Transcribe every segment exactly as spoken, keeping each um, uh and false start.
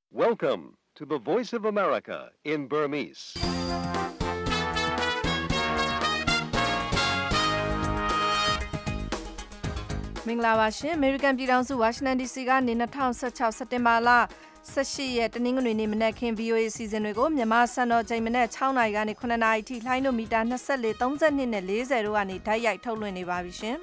Welcome to the Voice of America in Burmese. ။မင်္ဂလာပါရှင်။ American ပြည်ထောင်စု Washington ဒီ စီ ကနေ၂၀၁၆စက်တင်ဘာလ၁၈ရက်တနင်္ဂနွေနေ့မနက်ခင်း ဗွီအိုအေ စီစဉ်တွေကိုမြန်မာစံတော်ချိန်မနက်၆နာရီကနေ၇နာရီထိလှိုင်းတို့မီတာ၂၄ ၃၂နဲ့၄၀တို့ကနေဓာတ်ရိုက်ထုတ်လွှင့်နေပါပြီရှင်။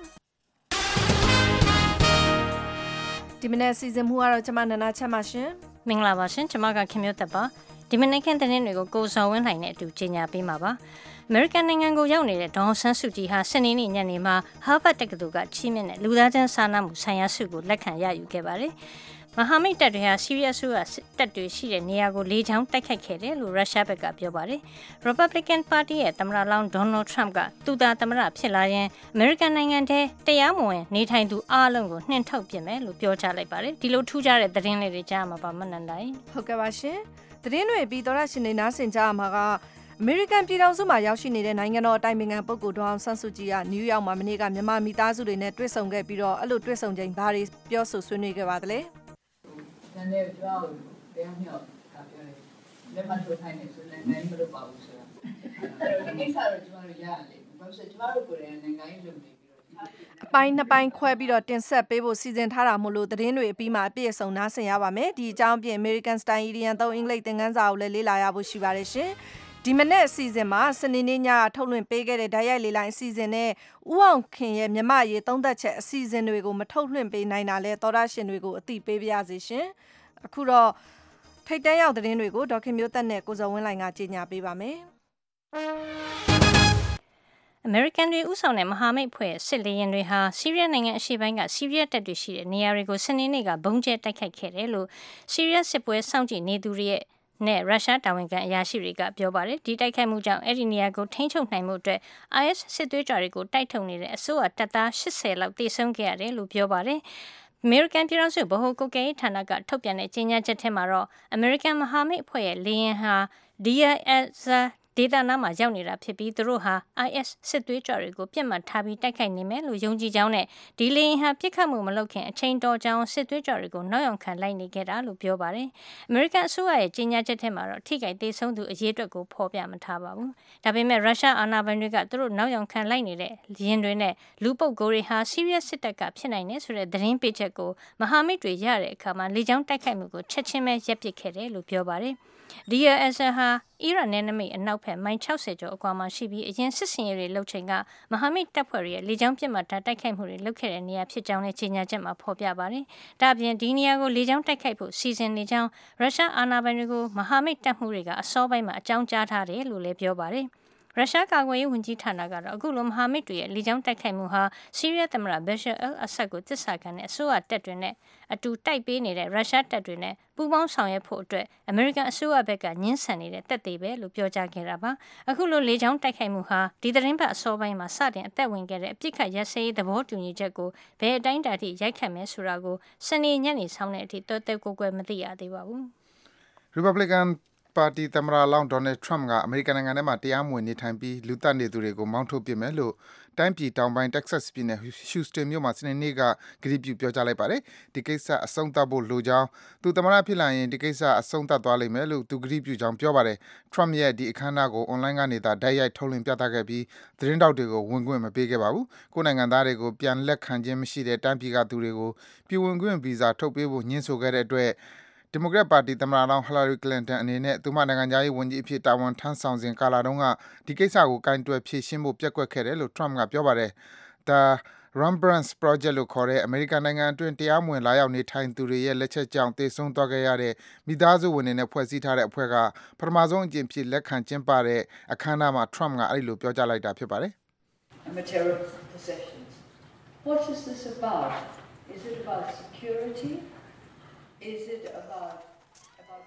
ဒီမနက်စီစဉ်မှုကတော့ကျွန်မနန္ဒချက်ပါရှင်။မင်္ဂလာပါရှင်။ကျွန်မကခင်မျိုးသက်ပါ။ဒီမနက်ခင်းသတင်းတွေကိုကိုစော်ဝင်းလှိုင်နဲ့အတူကြီးညာပေးမှာပါ။အမေရိကန်နိုင်ငံကိုရောက်နေတဲ့ဒေါ်အောင်ဆန်းစုကြည်ဟာစနေနေ့ညနေမှာဟာဗတ်တက္ကသိုလ်ကချီးမြှင့်တဲ့လူသားချင်းစာနာမှုဆိုင်ရာဆုကိုလက်ခံရယူခဲ့ပါတယ်။မဟာမိတ်တပ်တွေဟာဆီးရီးယားဆုကတပ်တွေရှိတဲ့နေရာကိုလေကြောင်းတိုက်ခိုက်ခဲ့တယ်လို့ရုရှားဘက်ကပြောပါတယ်။ Republican Party ရဲ့သမ္မတလောင်း Donald Trump ကသူသာသမ္မတဖြစ်လာရင်အမေရိကန်နိုင်ငံထဲတရားမဝင်နေထိုင်သူအားလုံးကိုနှင်ထုတ်ပစ်မယ်လို့ပြောကြားလိုက်ပါတယ်။ဒီလိုထူးခြားတဲ့သတင်းလေးတွေကြားမှာပါမနန္ဒာရေ။ဟုတ်ကဲ့ပါရှင်။သတင်းတွေပြီးတော့ရှင်နေနားဆင်ကြမှာကအမေရိကန်ပြည်ထောင်စုမှာရောက်ရှိနေတဲ့နိုင်ငံတော်အတိုင်ပင်ခံပုဂ္ဂိုလ်ဒေါ်အောင်ဆန်းစုကြည်ကနယူးယောက်မှာမနေ့ကမြန်မာမိသားစုတွေနဲ့တွေ့ဆုံခဲ့ပြီးတော့အဲ့လိုတွေ့ဆုံချိန်ဘာတွေပြောဆိုဆွေးနွေးခဲ့ပါသလဲ။ဒါနဲ့ကျွန်တော်တရားမျှော်တာပြောတယ်။လက်မှတ်ထိုးထိုင်နေဆိုလည်းနိုင်မလို့ပါဘူးဆိုတာ။အဲ့တော့ဒီကိစ္စတော့ကျွန်တော်တို့ရရလိမ့်မယ်။ဘာလို့ဆိုကျွန်တော်တို့ကိုယ်တိုင်နိုင်ငံရေးလုပ်နေပြီးတော့အပိုင်းနှစ်ပိုင်းခွဲပြီးတော့တင်ဆက်ပေးဖို့စီစဉ်ထားတာမို့လို့သတင်းတွေအပြီးမှာအပြည့်အစုံနားဆင်ရပါမယ်။ဒီအကြောင်းပြင် American Style Indian သုံးအင်္ဂလိပ်သင်ခန်းစာကိုလည်းလေ့လာရဖို့ရှိပါတယ်ရှင်။ဒီမနေ့အစီအစဉ်မှာစနေနေ့ညထုတ်လွှင့်ပေးခဲ့တဲ့ဓာတ်ရိုက်လေလိုင်းအစီအစဉ်နဲ့ဦးအောင်ခင်ရဲ့မြမရေးသုံးသက်ချက်အစီအစဉ်တွေကိုမထုတ်လွှင့်ပေးနိုင်တာလဲသောတာရှင်တွေကိုအသိပေးပါရစေရှင်အခုတော့ထိတ်တန့်ရောက်သတင်းတွေကိုဒေါက်ခင်မျိုးသက်နဲ့ကိုဇော်ဝင်းလှိုင်ကကြီးညာပေးပါမယ်အမေရိကန်တွေဥဆောင်တဲ့မဟာမိတ်ဖွဲ့စစ်လေယာဉ်တွေဟာဆီးရီးယားနိုင်ငံအရှေ့ပိုင်းကဆီးရီးယားတပ်တွေရှိတဲ့နေရာတွေကိုစနေနေ့ကဘုံကျဲတိုက်ခိုက်ခဲ့တယ်လို့ဆီးရီးယားစစ်ပွဲစောင့်ကြည့်နေသူတွေရဲ့နဲ့ရုရှားတာဝန်ခံအရာရှိတွေကပြောပါတယ်ဒီတိုက်ခိုက်မှုကြောင့်အဲ့ဒီနေရာကိုထိန်းချုပ်နိုင်မှုအတွက် I S စစ်သွေးကြွတွေကိုတိုက်ထုတ်နေတဲ့အစိုးရတပ်သား၈၀လောက်တေဆုံးခဲ့ရတယ်လို့ပြောပါတယ်အမေရိကန်ပြည်ထောင်စုဗဟိုကုတ်ကဲရေးဌာနကထုတ်ပြန်တဲ့ကြေညာချက်ထဲမှာတော့အမေရိကန်မဟာမိတ်အဖွဲ့ရဲ့လေယာဉ်ဟာ Deir ez-Zorဒေသနာမှာရောက်နေတာဖြစ်ပြီးသူတို့ဟာ I S စစ်သွေးကြွတွေကိုပြစ်မှတ်ထားပြီးတိုက်ခိုက်နေမယ်လို့ယုံကြည်ကြောင်းနဲ့ဒီလေယာဉ်ဟာပြစ်ခတ်မှုမလုပ်ခင်အချိန်တော်ကြောင်စစ်သွေးကြွတွေကိုနောက်ယောင်ခံလိုက်နေခဲ့တာလို့ပြောပါတယ်။အမေရိကန်အစိုးရရဲ့ကြေညာချက်ထဲမှာတော့ထိခိုက်သေးဆုံးသူအရေးအတွက်ကိုဖော်ပြမထားပါဘူး။ဒါပေမဲ့ရုရှားအာဏာပိုင်တွေကသူတို့နောက်ယောင်ခံလိုက်နေတဲ့ယင်းတွေနဲ့လူပုတ်ကိုယ်တွေဟာဆီးရီးယားစစ်တပ်ကဖြစ်နိုင်တယ်ဆိုတဲ့သတင်းပေးချက်ကိုမဟာမိတ်တွေရတဲ့အခါမှာလေကြောင်းတိုက်ခိုက်မှုကိုချက်ချင်းပဲရပ်ပစ်ခဲ့တယ်လို့ပြောပါတယ်။ Deir ez-Zorဟာအီရန်နယ်နိမိတ်အနောက်ဘက်မိုင်၆၀ကျော်အကွာမှာရှိပြီးအရင်စစ်စင်ရေးတွေလှုပ်ချိန်ကမဟာမိတ်တပ်ဖွဲ့တွေရဲ့လေကြောင်းပစ်မှတ်ထားတိုက်ခိုက်မှုတွေလုပ်ခဲ့တဲ့နေရာဖြစ်ကြောင်းလည်းကြေညာချက်မှာဖော်ပြပါတယ်။ဒါ့အပြင်ဒီနေရာကိုလေကြောင်းတိုက်ခိုက်ဖို့စီစဉ်နေကြောင်းရုရှားအာဏာပိုင်တွေကိုမဟာမိတ်တပ်မှုတွေကအစောပိုင်းမှာအကြောင်းကြားထားတယ်လို့လည်းပြောပါတယ်။ရုရှားကာကွယ်ရေးဝန်ကြီးဌာနကတော့အခုလိုမဟာမိတ်တွေရဲ့လေကြောင်းတိုက်ခိုက်မှုဟာဆီးရီးယားသမ္မတဘရှ်အယ်အဆတ်ကိုတစ္ဆာခံတဲ့အစိုးရတပ်တွေနဲ့အတူတိုက်ပေးနေတဲ့ရုရှားတပ်တွေနဲ့ပူးပေါင်းဆောင်ရွက်ဖို့အတွက်အမေရိကန်အစိုးရဘက်ကညှင်းဆန်နေတဲ့တပ်တွေပဲလို့ပြောကြားခဲ့တာပါအခုလိုလေကြောင်းတိုက်ခိုက်မှုဟာဒီသတင်းပတ်အစောပိုင်းမှာစတင်အသက်ဝင်ခဲ့တဲ့အပြစ်ခတ်ရစရေးသဘောတူညီချက်ကိုဘယ်အတိုင်းတာထိရိုက်ခတ်မယ်ဆိုတာကိုစနေညနေဆောင်တဲ့အထိတော်တော်ကိုယ်ကွယ်မသိရသေးပါဘူး Republicanပါတီသမ္မတလောင်းဒေါ်နယ်ထရမ့်ကအမေရိကန်နိုင်ငံထဲမှာတရားမဝင်နေထိုင်ပြီးလူသတ်နေသူတွေကိုမောင်းထုတ်ပစ်မယ်လို့တိုင်းပြည်တောင်ပိုင်း Texas ပြည်နယ် Houston မြို့မှာစနေနေ့ကကတိပြုပြောကြားလိုက်ပါတယ်။ဒီကိစ္စအဆုံးသတ်ဖို့လိုကြောင်းသူသမ္မတဖြစ်လာရင်ဒီကိစ္စအဆုံးသတ်သွားလိမ့်မယ်လို့သူကတိပြုကြောင်းပြောပါတယ်။ Trump ရဲ့ဒီအခမ်းအနားကို online ကနေသာတိုက်ရိုက်ထုတ်လွှင့်ပြသခဲ့ပြီးသတင်းတောက်တွေကိုဝင်ခွင့်မပေးခဲ့ပါဘူး။ကိုယ်နိုင်ငံသားတွေကိုပြန်လက်ခံခြင်းမရှိတဲ့တိုင်းပြည်ကသူတွေကိုပြည်ဝင်ခွင့်ဗီဇာထုတ်ပေးဖို့ညှင်းဆိုခဲ့တဲ့အတွက်ဒီမိုကရက်ပါတီသမ္မတလောင်း Hillary Clinton အနေနဲ့သူမနိုင်ငံခြားရေးဝန်ကြီးအဖြစ်တာဝန်ထမ်းဆောင်စဉ်ကာလတုန်းကဒီကိစ္စကိုကင်တွယ်ဖြေရှင်းဖို့ပျက်ကွက်ခဲ့တယ်လို့ Trump ကပြောပါတယ်။ The Remembrance Project လို့ခေါ်တဲ့အမေရိကန်နိုင်ငံအတွင်းတရားမဝင်လာရောက်နေထိုင်သူတွေရဲ့လက်ချက်ကြောင့်သေဆုံးသွားခဲ့ရတဲ့မိသားစုဝင်တွေနဲ့ဖွဲ့စည်းထားတဲ့အဖွဲ့ကပထမဆုံးအကြိမ်ဖြစ်လက်ခံကျင်းပတဲ့အခမ်းအနားမှာ Trump ကအဲဒီလိုပြောကြားလိုက်တာဖြစ်ပါတယ်။ Material possessions. What is this about? Is it about security? Is it about about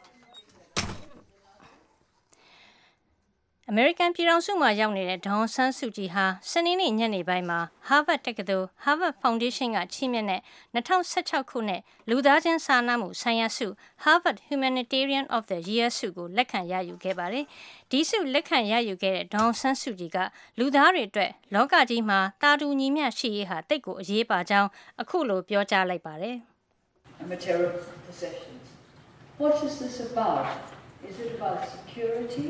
အမေရိကန်ပြည်ထောင်စုမှာရောက်နေတဲ့ဒေါ်အောင်ဆန်းစုကြည်ဟာစနေနေ့ညနေပိုင်းမှာ Harvard တက္ကသိုလ် Harvard Foundation ကချီးမြှင့်တဲ့၂၀၁၆ခုနှစ်လူသားချင်းစာနာမှုဆိုင်ရာဆု Harvard Humanitarian of the Year ဆုကိုလက်ခံရယူခဲ့ပါတယ်။ဒီဆုလက်ခံရယူခဲ့တဲ့ဒေါ်အောင်ဆန်းစုကြည်ကလူသားတွေအတွက်လောကကြီးမှာတာတူညီမျှရှိရေးဟာတိတ်ကိုအရေးပါကြောင်းအခုလိုပြောကြားလိုက်ပါတယ်။ Material possessions. what is this about? Is it about security?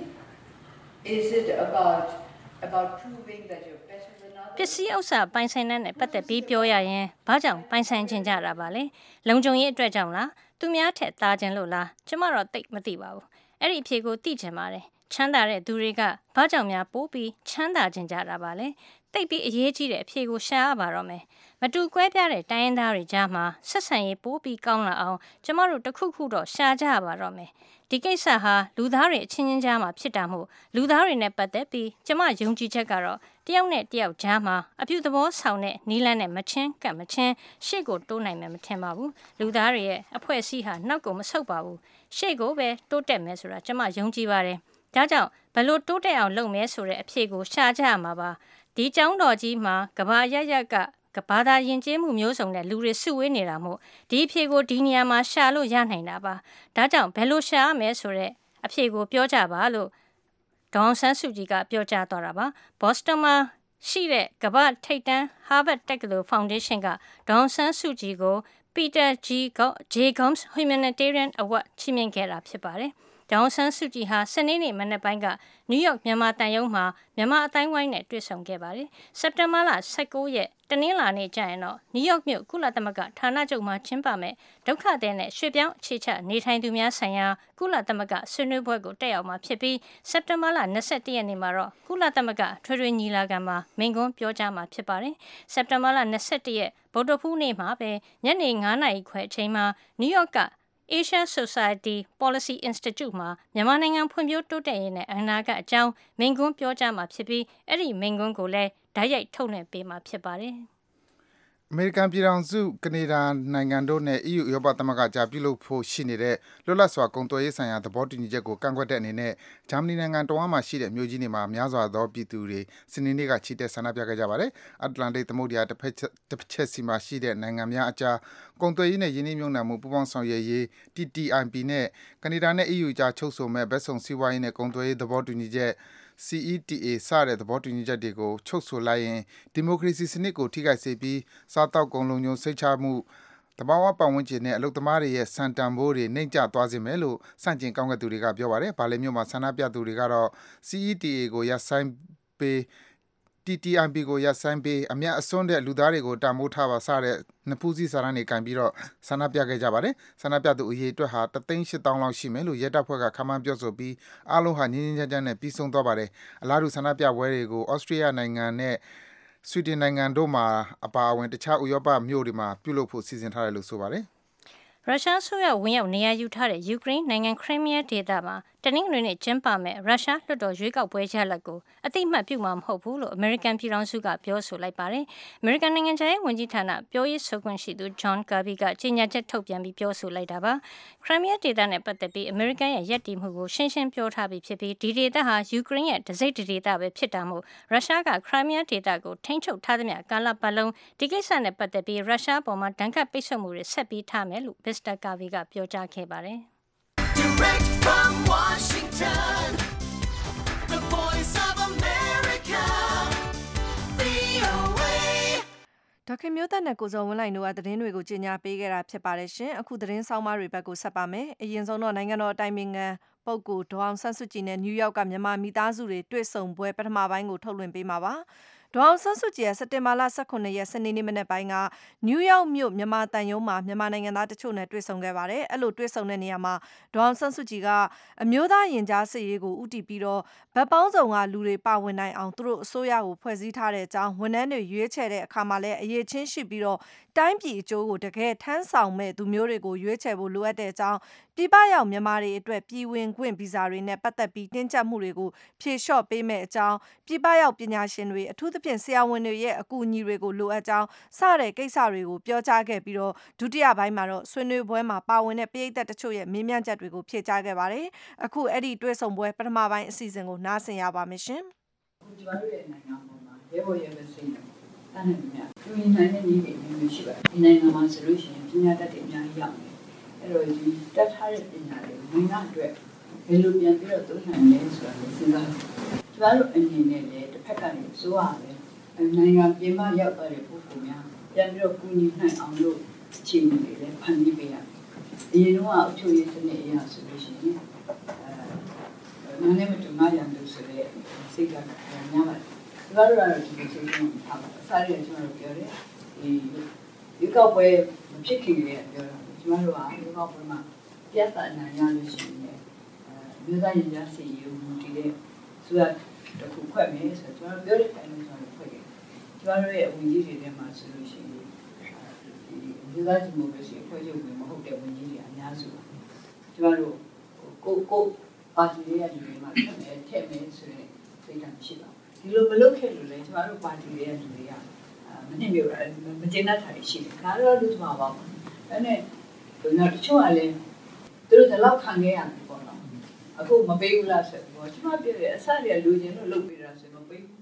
Is it about about proving that you're better than others? ပစ္စည်းဥစ္စာပိုင်ဆိုင်တဲ့နဲ့ပတ်သက်ပြီးပြောရရင်ဘာကြောင့်ပိုင်ဆိုင်ခြင်းကြတာပါလဲလုံခြုံရေးအတွက်ကြောင့်လားသူများထက်သားခြင်းလို့လားကျမတော့သိမသိပါဘူးအဲ့ဒီအဖြေကိုသိချင်ပါတယ်ချမ်းသာတဲ့သူတွေကဘာကြောင့်များပိုးပြီးချမ်းသာခြင်းကြတာပါလဲသိပြီးအရေးကြီးတဲ့အဖြေကိုရှာရပါတော့မယ်မတူကွဲပြားတဲ့တိုင်းရင်းသားတွေကြားမှာဆက်ဆံရေးပိုးပြီးကောင်းလာအောင်ကျမတို့တစ်ခုခုတော့ရှာကြရပါတော့မယ်ဒီကိစ္စဟာလူသားတွေအချင်းချင်းကြားမှာဖြစ်တာမို့လူသားတွေနဲ့ပတ်သက်ပြီးကျမယုံကြည်ချက်ကတော့တယောက်နဲ့တယောက်ကြားမှာအပြုသဘောဆောင်တဲ့နီးလန်းနဲ့မချင်းကပ်မချင်းရှေ့ကိုတိုးနိုင်မယ်မထင်ပါဘူးလူသားတွေရဲ့အဖွဲ့အစည်းဟာနောက်ကိုမဆုတ်ပါဘူးရှေ့ကိုပဲတိုးတက်မယ်ဆိုတာကျမယုံကြည်ပါတယ်ဒါကြောင့်ဘလို့တိုးတက်အောင်လုပ်မယ်ဆိုတဲ့အဖြေကိုရှာကြရမှာပါဒီကျောင်းတော်ကြီးမှာကဘာရရက်ကကဘာသာယဉ်ကျေးမှုမျိုးစုံနဲ့လူတွေစုဝေးနေတာမို့ဒီအဖြေကိုဒီနေရာမှာရှာလို့ရနိုင်တာပါဒါကြောင့်ဘယ်လိုရှာရမလဲဆိုတဲ့အဖြေကိုပြောကြပါလို့ဒေါအောင်ဆန်းစုကြည်ကပြောကြားသွားတာပါဘော့စတွန်မှာရှိတဲ့ကမ္ဘာထိပ်တန်း Harvard တက္ကသိုလ် Foundation ကဒေါအောင်ဆန်းစုကြည်ကို Peter G. J. Gomes Humanitarian Award ချီးမြှင့်ခဲ့တာဖြစ်ပါတယ်ဒေါအောင်ဆန်းစုကြည်ဟာစနေနေ့မနက်ပိုင်းကနယူးယောက်မြန်မာတန်ရုံးမှာမြန်မာအတိုင်းဝိုင်းနဲ့တွေ့ဆုံခဲ့ပါတယ်စက်တင်ဘာလ၁၉ရက်တနင်္လာနေ့ကျရင်တော့နယူးယောက်မြို့ကုလသမဂ္ဂဌာနချုပ်မှာကျင်းပမဲ့ဒုက္ခသည်နဲ့ရွှေ့ပြောင်းအခြေချနေထိုင်သူများဆိုင်ရာကုလသမဂ္ဂဆွေးနွေးပွဲကိုတက်ရောက်မှာဖြစ်ပြီးစက်တင်ဘာလ၂၁ရက်နေ့မှာတော့ကုလသမဂ္ဂထွေထွေညီလာခံမှာမိန့်ခွန်းပြောကြားမှာဖြစ်ပါတယ်စက်တင်ဘာလ၂၁ရက်ဗုဒ္ဓဖူးနေ့မှာပဲညနေ၅နာရီခွဲအချိန်မှာနယူးယောက်ကAsia Society Policy Institute မှာမြန်မာနိုင်ငံဖွံ့ဖြိုးတိုးတက်ရေးနဲ့အနာဂတ်အကြောင်းမိန့်ခွန်းပြောကြားမှာဖြစ်ပြီးအဲ့ဒီမိန့်ခွန်းကိုလည်းဓာတ်ရိုက်ထုတ်လွှင့်ပေးမှာဖြစ်ပါတယ်။အမေရိကန်ပြည်ထောင်စုကနေဒါနိုင်ငံတို့နဲ့ E U ဥရောပသမဂ္ဂကြားပြုလုပ်ဖို့ရှိနေတဲ့လွတ်လပ်စွာကုန်သွယ်ရေးဆိုင်ရာသဘောတူညီချက်ကိုကန့်ကွက်တဲ့အနေနဲ့ဂျာမနီနိုင်ငံတဝမ်းမှာရှိတဲ့မြို့ကြီးတွေမှာများစွာသောပြည်သူတွေစနေနေ့ကချီတက်ဆန္ဒပြခဲ့ကြပါတယ်။အတ္တလန္တိတ်သမုဒ္ဒရာတစ်ဖက်တစ်ချက်စီမှာရှိတဲ့နိုင်ငံများအကြားကုန်သွယ်ရေးနဲ့ယင်းနှိမ့်မြုံနှံမှုပူးပေါင်းဆောင်ရွက်ရေး T T I P နဲ့ကနေဒါနဲ့ E U ကြားချုပ်ဆိုမဲ့ဘက်စုံစီးပွားရေးနဲ့ကုန်သွယ်ရေးသဘောတူညီချက်C E T A စတဲ့သဘောတူညီချက်တွေကိုချုပ်ဆိုလိုက်ရင်ဒီမိုကရေစီစနစ်ကိုထိခိုက်စေပြီးစားတောက်ကုန်လုံးညုံစိတ်ချမှုတဘာဝပတ်ဝန်းကျင်နဲ့အလုပ်သမားတွေရဲ့စံတန်ဖိုးတွေနှိမ့်ကျသွားစေမယ်လို့စန့်ကျင်ကောင်းကင်သူတွေကပြောပါတယ်။ဗာလီမြို့မှာဆန္ဒပြသူတွေကတော့ C E T A ကိုရပ်ဆိုင်းပေး T T I P ကိုရပ်ဆိုင်းပေးအမြတ်အစွန်းတဲ့လူသားတွေကိုတံမိုးထားပါစတဲ့နှစ်ဖူးစည်းစာရန်တွေကင်ပြီးတော့ဆန္ဒပြခဲ့ကြပါတယ်။ဆန္ဒပြသူအရေးအတွက်ဟာတသိန်းရှစ်သောင်းလောက်ရှိမယ်လို့ရဲတပ်ဖွဲ့ကခန့်မှန်းပြောဆိုပြီးအားလုံးဟာငြင်းငြင်းချမ်းချမ်းနဲ့ပြီးဆုံးသွားပါတယ်။အလားတူဆန္ဒပြပွဲတွေကိုဩစတြေးလျနိုင်ငံနဲ့ဆွီဒင်နိုင်ငံတို့မှာအပါအဝင်တခြားဥရောပမြို့တွေမှာပြုလုပ်ဖို့စီစဉ်ထားတယ်လို့ဆိုပါတယ်။ရုရှားဆိုရဝင်ရောက်နေရာယူထားတဲ့ယူကရိန်းနိုင်ငံခရိုင်းမီးယားဒေသမှာတနင်္ဂနွေနေ့ကျင်းပမဲ့ရုရှားလွှတ်တော်ရွေးကောက်ပွဲရလဒ်ကိုအတိအမှတ်ပြုမှာမဟုတ်ဘူးလို့အမေရိကန်ပြည်ထောင်စုကပြောဆိုလိုက်ပါတယ်။အမေရိကန်နိုင်ငံခြားရေးဝန်ကြီးဌာနပြောရေးဆိုခွင့်ရှိသူ John Kirby ကကြေညာချက်ထုတ်ပြန်ပြီးပြောဆိုလိုက်တာပါ။ခရိုင်းမီးယားဒေသနဲ့ပတ်သက်ပြီးအမေရိကန်ရဲ့ယက်တီမှုကိုရှင်းရှင်းပြောထားပြီးဖြစ်ပြီးဒီဒေသဟာယူကရိန်းရဲ့တစိမ့်ဒေသပဲဖြစ်တာမို့ရုရှားကခရိုင်းမီးယားဒေသကိုထိန်းချုပ်ထားသမျှကာလပတ်လုံးဒီကိစ္စနဲ့ပတ်သက်ပြီးရုရှားပေါ်မှာဒဏ်ခတ်ပိတ်ဆို့မှုတွေဆက်ပြီးထားမယ်လို့ Mister Kirby ကပြောကြားခဲ့ပါတယ်။ Direct from Washington, the voice of America, V O A ဒေါက်ခင်မျိုးသက်နဲ့ကိုစောဝင်းလိုက်တို့ကသတင်းတွေကိုကြီးညာပေးခဲ့တာဖြစ်ပါတယ်ရှင်အခုသတင်းဆောင်မတွေဘက်ကိုဆက်ပါမယ်အရင်ဆုံးတော့နိုင်ငံတော်အတိုင်ပင်ခံပုဂ္ဂိုလ်ဒေါအောင်ဆန်းစုကြည်နဲ့နယူးယောက်ကမြန်မာမိသားစုတွေတွေ့ဆုံပွဲပထမပိုင်းကိုထုတ်လွှင့်ပေးမှာပါဒေါအောင်ဆန်းစုကြည်ရဲ့စက်တင်ဘာလ၁၉ရက်စနေနေ့မနက်ပိုင်းကနယူးယောက်မြို့မြန်မာတန်ရုံးမှာမြန်မာနိုင်ငံသားတချို့နဲ့တွေ့ဆုံခဲ့ပါတယ်အဲ့လိုတွေ့ဆုံတဲ့နေရာမှာဒေါအောင်ဆန်းစုကြည်ကအမျိုးသားရင်ကြားစစ်ရေးကိုဥတီပြီးတော့ဗတ်ပေါင်းစုံကလူတွေပါဝင်နိုင်အောင်သူတို့အစိုးရကိုဖွဲ့စည်းထားတဲ့အကြောင်းဝန်ထမ်းတွေရွေးချယ်တဲ့အခါမှာလည်းအရေးချင်းရှိပြီးတော့တိုင်းပြည်အကျိုးကိုတကယ်ထမ်းဆောင်မဲ့သူမျိုးတွေကိုရွေးချယ်ဖို့လိုအပ်တဲ့အကြောင်းပြည်ပရောက်မြန်မာတွေအတွက်ပြည်ဝင်ခွင့်ဗီဇာတွေနဲ့ပတ်သက်ပြီးတင်းကျပ်မှုတွေကိုဖြေလျှော့ပေးမဲ့အကြောင်းပြည်ပရောက်ပညာရှင်တွေအထူးသဖြင့်ဆရာဝန်တွေရဲ့အကူအညီတွေကိုလိုအပ်ကြောင်းစတဲ့ကိစ္စတွေကိုပြောကြားခဲ့ပြီးတော့ဒုတိယပိုင်းမှာတော့ဆွေးနွေးပွဲမှာပါဝင်တဲ့ပရိသတ်တချို့ရဲ့မေးမြန်းချက်တွေကိုဖြေကြားခဲ့ပါတယ်အခုအဲ့ဒီတွေ့ဆုံပွဲပထမပိုင်းအစီအစဉ်ကိုနားဆင်ရပါမယ်ရှင်အခုကျမတို့ရဲ့နိုင်ငံပေါ်မှာရဲဘော်ရဲဘစိတ်နဲ့တန်းနေမြတ်သူရင်နိုင်တဲ့နည်းတွေမျိုးရှိပါတယ်ဒီနိုင်ငံမှာဆိုလို့ရှိရင်ပညာတတ်တွေအများကြီးရောက်နေအဲ့တော့ဒီတက်ထားတဲ့ပညာတွေနိုင်ငံအတွက်ဘယ်လိုပြန်ပြီးတော့သုံးနိုင်လဲဆိုတာကိုစဉ်းစားကြည့်ကျမတို့အနေနဲ့လည်းတစ်ဖက်ကနေစိုးရတယ်နိုင်ငံပြည်မှာရောက်သွားတဲ့ပုဂ္ဂိုလ်များပြန်ပြီးတော့ကူညီနိုင်အောင်လို့အခြေအနေတွေလည်းဖန်တီးပေးရတယ်အရင်တော့အချို့ရေးစနစ်အရာဆိုလို့ရှိရင်အဲနားနဲ့မတူငါရံလို့ဆိုတဲ့စိတ်ကညာပါတယ်ဒီကတော့တော့ဒီလိုစိတ်ကိုထားပါအစားရကျွန်တော်ပြောတယ်ဒီဒီကောက်ပွဲမဖြစ်ခင်ကလေးပြောတာကျွန်တော်တို့ကဒီကောက်ပွဲမှာပြဿနာရလို့ရှိရင်အဲမြို့သားရင်ကြားစီယူတည်တဲ့ဆိုတော့တခုခွက်မယ်ဆိုတော့ကျွန်တော်ပြောတဲ့အတိုင်းကျွန်တော်ခွက်ခဲ့ကျွန်တော်ရဲ့အဝင်ကြီးတွေထဲမှာဆိုလို့ရှိရင်ဒီမြို့သားဒီမိုကရေစီအဖွဲ့ချုပ်ဝင်မဟုတ်တဲ့ဝင်ကြီးတွေအများစုကျွန်တော်တို့ကိုကိုပါတီရဲ့လူတွေမှာထက်မယ်ထက်မယ်ဆိုရင်စိတ်ဓာတ်ရှိပါဒီလိုမလုပ်ခဲ့လို့လေကျွန်တော်တို့ပါတီရဲ့လူတွေကမနှိမ့်မြို့မကျေနပ်တာရှိတယ်ဒါတော့လူ့မှာပါဒါနဲ့ဘယ်တော့တချို့ကလည်းသူတို့တော့ခံခဲ့ရတယ်ပေါ့နော်အခုမပေးဘူးလားဆိုတော့ကျွန်တော်ပြောတယ်အစရလူချင်းတို့လုပ်ပေးတာဆိုမပေးဘူး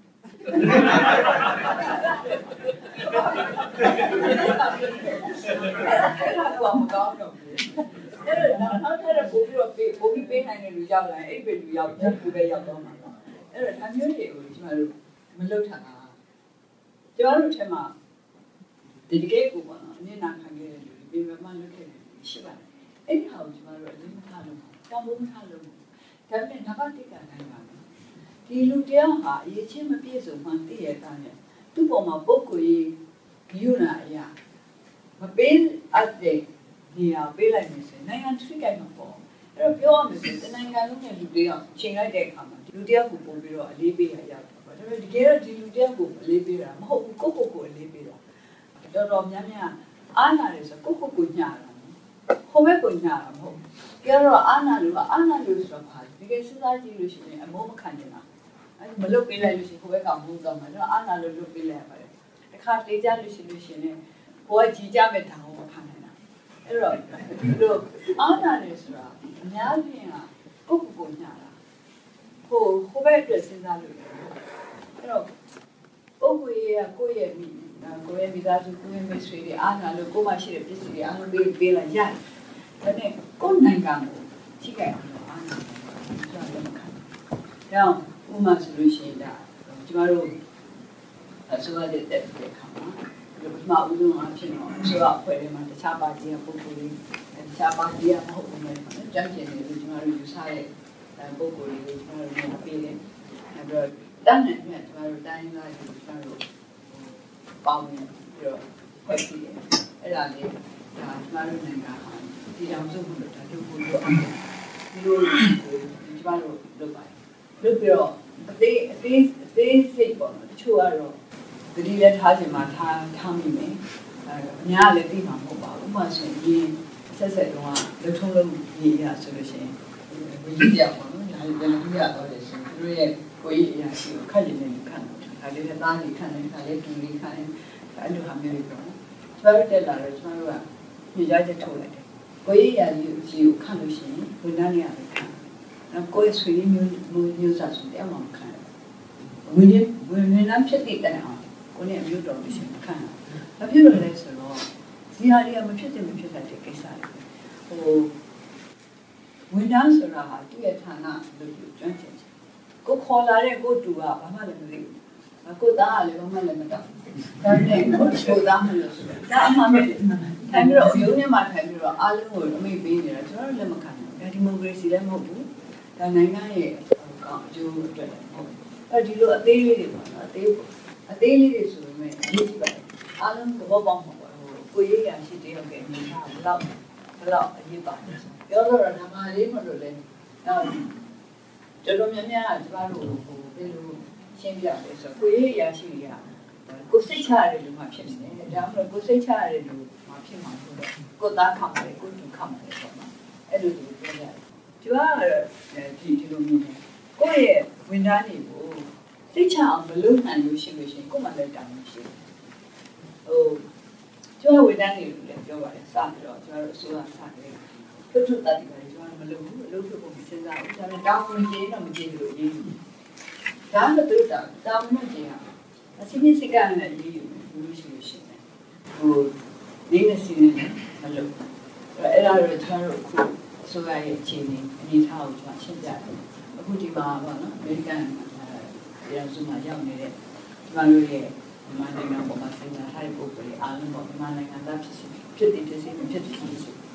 အဲ့ဒါတော့မကောင်းတော့ဘူးအဲ့တော့နောက်ထပ်ပို့ပြီးတော့ပေးပို့ပြီးပေးနိုင်တဲ့လူရောက်လာအဲ့ပဲလူရောက်တယ်သူပဲရောက်တော့မှာအဲ့တော့ဒါမျိုးတွေကိုကျွန်တော်တို့မလုပ်ထတာကျွန်တော်တို့ထဲမှာဒီတကယ်ကိုပေါ့နော်အနည်းနာခံခဲ့တဲ့လူတွေပြန်မှလုပ်ခဲ့တယ်ရှိပါတယ်အဲ့ဒီဟာကိုကျွန်တော်တို့အလေးမထားလို့တောင်းဖို့မထားလို့ဒါပေမဲ့နံပါတ်တစ်ကနိုင်ပါမယ်ဒီလူတရားဟာအရေးချင်းမပြည့်စုံမှသိရတာနဲ့သူ့ပေါ်မှာပုဂ္ဂိုလ်ရေးဂိယူနာအရာမပေးအပ်တဲ့နေရာပေးလိုက်နေစေနိုင်ငံထိခိုက်မှာပေါ့အဲ့တော့ပြောရမယ်ဆိုရင်နိုင်ငံလုံးနဲ့လူတရားချိန်လိုက်တဲ့အခါမှာလူတရားကိုပုံပြီးတော့အလေးပေးရရတယ်ပေါ့ဒါပေမဲ့တကယ်တော့ဒီလူတရားကိုအလေးပေးတာမဟုတ်ဘူးကိုယ့်ကိုယ်ကိုအလေးပေးတာတော်တော်များများအားနာတယ်ဆိုကိုယ့်ကိုယ်ကိုညာတာဟိုဘက်ကိုညာတာမဟုတ်ကြတော့အားနာလို့အားနာလို့ဆိုတော့ပါတကယ်စဉ်းစားကြည့်လို့ရှိရင်အမိုးမခံနေတာအဲ့မလုပ်ပေးလိုက်လို့ရှိရင်ဟိုဘက်ကမဟုတ်တော့မှာတော့အားနာလို့လုပ်ပေးလိုက်ရပါတယ်တခါတေးကြလို့ရှိလို့ရှိရင်ဟိုကကြီးကြမဲ့တောင်းမခံနိုင်တာအဲ့တော့ဒီလိုအားနာတယ်ဆိုတာအများကြီးကကိုယ့်ကိုယ်ကိုညာတာဟိုဟိုဘက်အတွက်စဉ်းစားလို့အဲ့တော့ပုဂ္ဂိုလ်ရဲ့ကိုယ့်ရဲ့မိကိုယ့်ရဲ့မိသားစုကိုယ့်ရဲ့မိတ်ဆွေတွေအားနာလို့ကိုယ်မှရှိတဲ့ပစ္စည်းတွေအားလုံးပေးပေးလိုက်ရတယ်ဒါနဲ့ကိုယ်နိုင်ငံကိုထိခိုက်အောင်အားနာတယ်ဆိုတာလည်းမခံဘူးဒါဥပမာဆိုလို့ရှိရင်ဒါကျမတို့အစိုးရတဲ့တက်တဲ့ခါမှာဒီမှာဥဒုံအဖြစ်တော့အစိုးရအဖွဲ့တွေမှာတခြားပါတီကပုဂ္ဂိုလ်တွေတခြားပါတီကမဟုတ်ဘူးလေ။ကြမ်းကျင်တယ်လို့ကျမတို့ယူဆတဲ့ပုဂ္ဂိုလ်တွေကိုကျမတို့မြင်ပေးတယ်။အဲတော့တန်းနဲ့မြတ်ကျမတို့တိုင်းသားတွေကျမတို့ပေါင်းပြီးတော့ဖွဲ့စည်းတယ်။အဲ့ဒါလေးဒါကျမတို့နိုင်ငံဟာဒီအောင်စုလို့ဒါတို့ကိုတော့ဒီလိုကျမတို့လုပ်ပါတယ်။လုပ်ပြီးတော့အသေးအသေးအသေးစိတ်ပေါ့နော်တချို့ကတော့တတိယထားခြင်းမှာထားထားမိမယ်အဲအများလည်းသိမှာမဟုတ်ပါဘူးဥပမာဆိုရင်ဆက်ဆက်တော့လှထုံးလုံးရေးရဆိုလို့ရှိရင်ဝိကြီးရပေါ့နော်ဒါလည်းလည်းပြရတော့တယ်ဆိုသူတို့ရဲ့ကိုယ်ရေးအရာရှိကိုခက်ရင်လည်းခက်တယ်ဒါလေးလည်းသားလေးခက်တယ်ဒါလေးတူလေးခက်တယ်အဲ့လိုဟာမျိုးတွေပေါ့ကျွန်တော်တက်လာတော့ကျွန်တော်တို့ကညွှန်ကြားချက်ထုတ်လိုက်တယ်ကိုယ်ရေးအရာကြီးကိုခက်လို့ရှိရင်ဝန်ထမ်းတွေကလည်းခက်နောက်ကိုယ်ဆွေးမျိုးမျိုးစားဆိုတဲ့အမှမခက်ဘူးဝင်ဝင်ဝင်နှမ်းဖြစ်တဲ့တဲ့အောင်ကိုယ်နဲ့မျိုးတော်လို့ရှိရင်ခက်တယ်ဘာဖြစ်လို့လဲဆိုတော့ဒီဟာတွေကမဖြစ်တဲ့မဖြစ်တဲ့ကိစ္စတွေဟိုဝန်ထမ်းဆိုတာဟာသူ့ရဲ့ဌာနလို့ကျွမ်းကျင်တယ်ကိုခေါ်လာတဲ့ကိုတူကဘာမှလည်းမသိဘူးကိုသားကလည်းဘာမှလည်းမတောင်းဒါနဲ့ကိုချိုသားမလို့ဆိုတာဒါအမှန်ပဲထိုင်ပြီးတော့ရုံးထဲမှာထိုင်ပြီးတော့အားလုံးကိုအမိတ်ပေးနေတာကျွန်တော်တို့လည်းမခံဘူးဒါဒီမိုကရေစီလည်းမဟုတ်ဘူးဒါနိုင်ငံရဲ့ကောင်းအကျိုးအတွက်လည်းမဟုတ်ဘူးအဲဒီလိုအသေးလေးတွေပေါ့နော်အသေးအသေးလေးတွေဆိုပေမဲ့ရေးကြည့်ပါအားလုံးသဘောပေါက်မှာပေါ့ဟိုကိုရေးရရှိတဲ့ဟုတ်ကဲ့မြင်တာဘလောက်ဘလောက်အရေးပါတယ်ပြောတော့ဓမ္မလေးမလို့လဲတော့တော်တော်များများကကျမတို့ဟိုဘယ်လိုရှင်းပြလဲဆိုကိုရေးရရှိရကိုစိတ်ချရတယ်လို့မှဖြစ်နေတယ်ဒါမှမဟုတ်ကိုစိတ်ချရတယ်လို့မှဖြစ်မှာဆိုတော့ကိုသားခမှာလေကိုသူခမှာလေပေါ့နော်အဲ့လိုလိုပြောရတယ်ကျမကတော့ဒီဒီလိုမျိုးကိုယ့်ရဲ့ဝန်ထမ်းတွေကိုစိတ်ချအောင်မလုပ်နိုင်လို့ရှိလို့ရှိရင်ကိုယ်မှလည်းတောင်းရှိတယ်ဟိုကျမဝန်ထမ်းတွေလည်းပြောပါတယ်စပြီးတော့ကျမတို့အစိုးရစတယ်ထွတ်ထွတ်တတ်တယ်ကျမတို့မလုပ်ဘူးအလုပ်ထုတ်ဖို့စဉ်းစားဘူးဒါပေမဲ့တောင်းမကြည့်တော့မကြည့်လို့ရေးဒါမှတို့တောင်းတောင်းမကြည့်အောင်အစီအစဉ်စကားနဲ့ရေးလို့ရှိလို့ရှိတယ်ဟိုဒီနေ့စီနေမလုပ်အဲ့ဒါတော့ကျမတို့အခုအစိုးရရဲ့အခြေအနေအနေထားကိုကျမရှင်းပြတယ်အခုဒီမှာပေါ့နော်အမေရိကန်ပြည်သူ့မှာရောက်နေတဲ့ကျမတို့ရဲ့မြန်မာနိုင်ငံပေါ်မှာစဉ်းစားထားတဲ့ပုံစံအားလုံးပေါ့မြန်မာနိုင်ငံသားဖြစ်စီဖြစ်တဲ့ဖြစ်စီဖြစ်တဲ့ဖြစ်စီ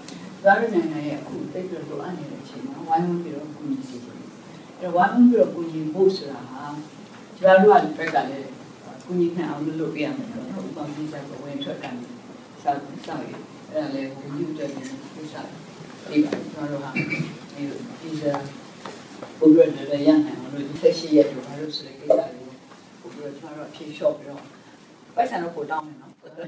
ကျွန်တော်နိုင်ငံရဲ့အခုတိတ်တော်လိုအပ်နေတဲ့အချိန်မှာဝိုင်းဝန်းပြီးတော့ကူညီစီတယ်အဲဝိုင်းဝန်းပြီးတော့ကူညီဖို့ဆိုတာဟာကျွန်တော်တို့ကဘက်ကလည်းကူညီခံအောင်လုပ်ပြရမယ်နော်ဟုတ်ပါပြီဆက်ဝင်ထွက်ကန်စာစာရေးအဲ့ဒါလည်းကိုယူတယ်ဒီစာဒီပါကျွန်တော်တို့ဟာဒီဒီစာဘုရားလည်းရနိုင်အောင်လို့ဆက်ရှိရတယ်ဘာလို့ဆိုလဲကိစ္စလေးဘုရားကျွန်တော်တို့ဖြေလျှော့ပြီးတော့ပိုက်ဆံတော့ပို့တောင်းမယ်နော်အဲ့ဒါ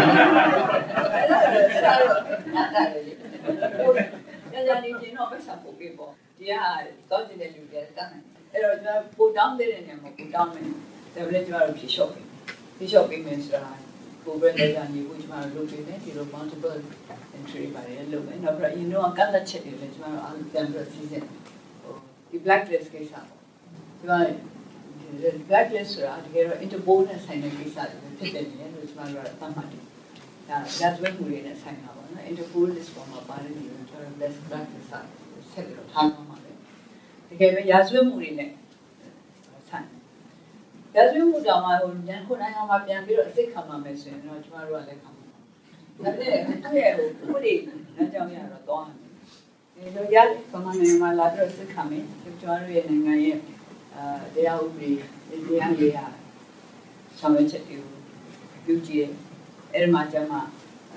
လည်းစာတော့နားတယ်လေညညနေချင်းတော့ပိုက်ဆံပို့ပေးပေါ့ဒီကတော့ကျတဲ့လူတွေတန်းတယ်အဲ့တော့ကျွန်တော်ပို့တောင်းတဲ့နေရာမှာပို့တောင်းမယ်ဒါပဲကျွန်တော်တို့ဖြေလျှော့ပေးဖြေလျှော့ပေးမယ်ဆိုတာဘုရားလည်းကနေကိုကျွန်တော်တို့လုပ်ပေးမယ်ဒီလို multiple entry ပါတယ်လုပ်မယ်နောက်ပြီးအရင်တော့ကန့်သက်ချက်တွေလည်းကျွန်တော်တို့အားပြန်ပြီးစီစဉ်ဒီ blacklist ကိစ္စပေါ့ကျွန်တော် blacklist ဆိုတာတကယ်တော့ Interpol နဲ့ဆိုင်တဲ့ကိစ္စတွေဖြစ်တယ်လေလို့ကျွန်တော်တို့သတ်မှတ်တယ်ဒါဒါဆိုမှုတွေနဲ့ဆိုင်တာပေါ့နော် Interpol list ပေါ်မှာပါတယ်လို့ကျွန်တော် blacklist ဆက်ပြီးတော့ထားမှာပါပဲတကယ်ပဲရာဇဝတ်မှုတွေနဲ့ဆိုင်ရာဇဝတ်မှုတောင်မှဟိုညခုနိုင်ငံမှာပြန်ပြီးတော့အစ်စ်ခံမှာမယ်ဆိုရင်တော့ကျွန်တော်တို့ကလည်းခံမှာဒါနဲ့သူ့ရဲ့ဟိုခုတွေလမ်းကြောင်းရတော့တောင်းတယ်ဒီလိုရပမာဏမှာလာပြီးတော့စစ်ခံမယ်ကျွန်တော်တို့ရဲ့နိုင်ငံရဲ့အာတရားဥပဒေတရားရေးရဆောင်ရွက်ချက်တွေကိုပြုကြည့်အဲ့ဒီမှာကျမှ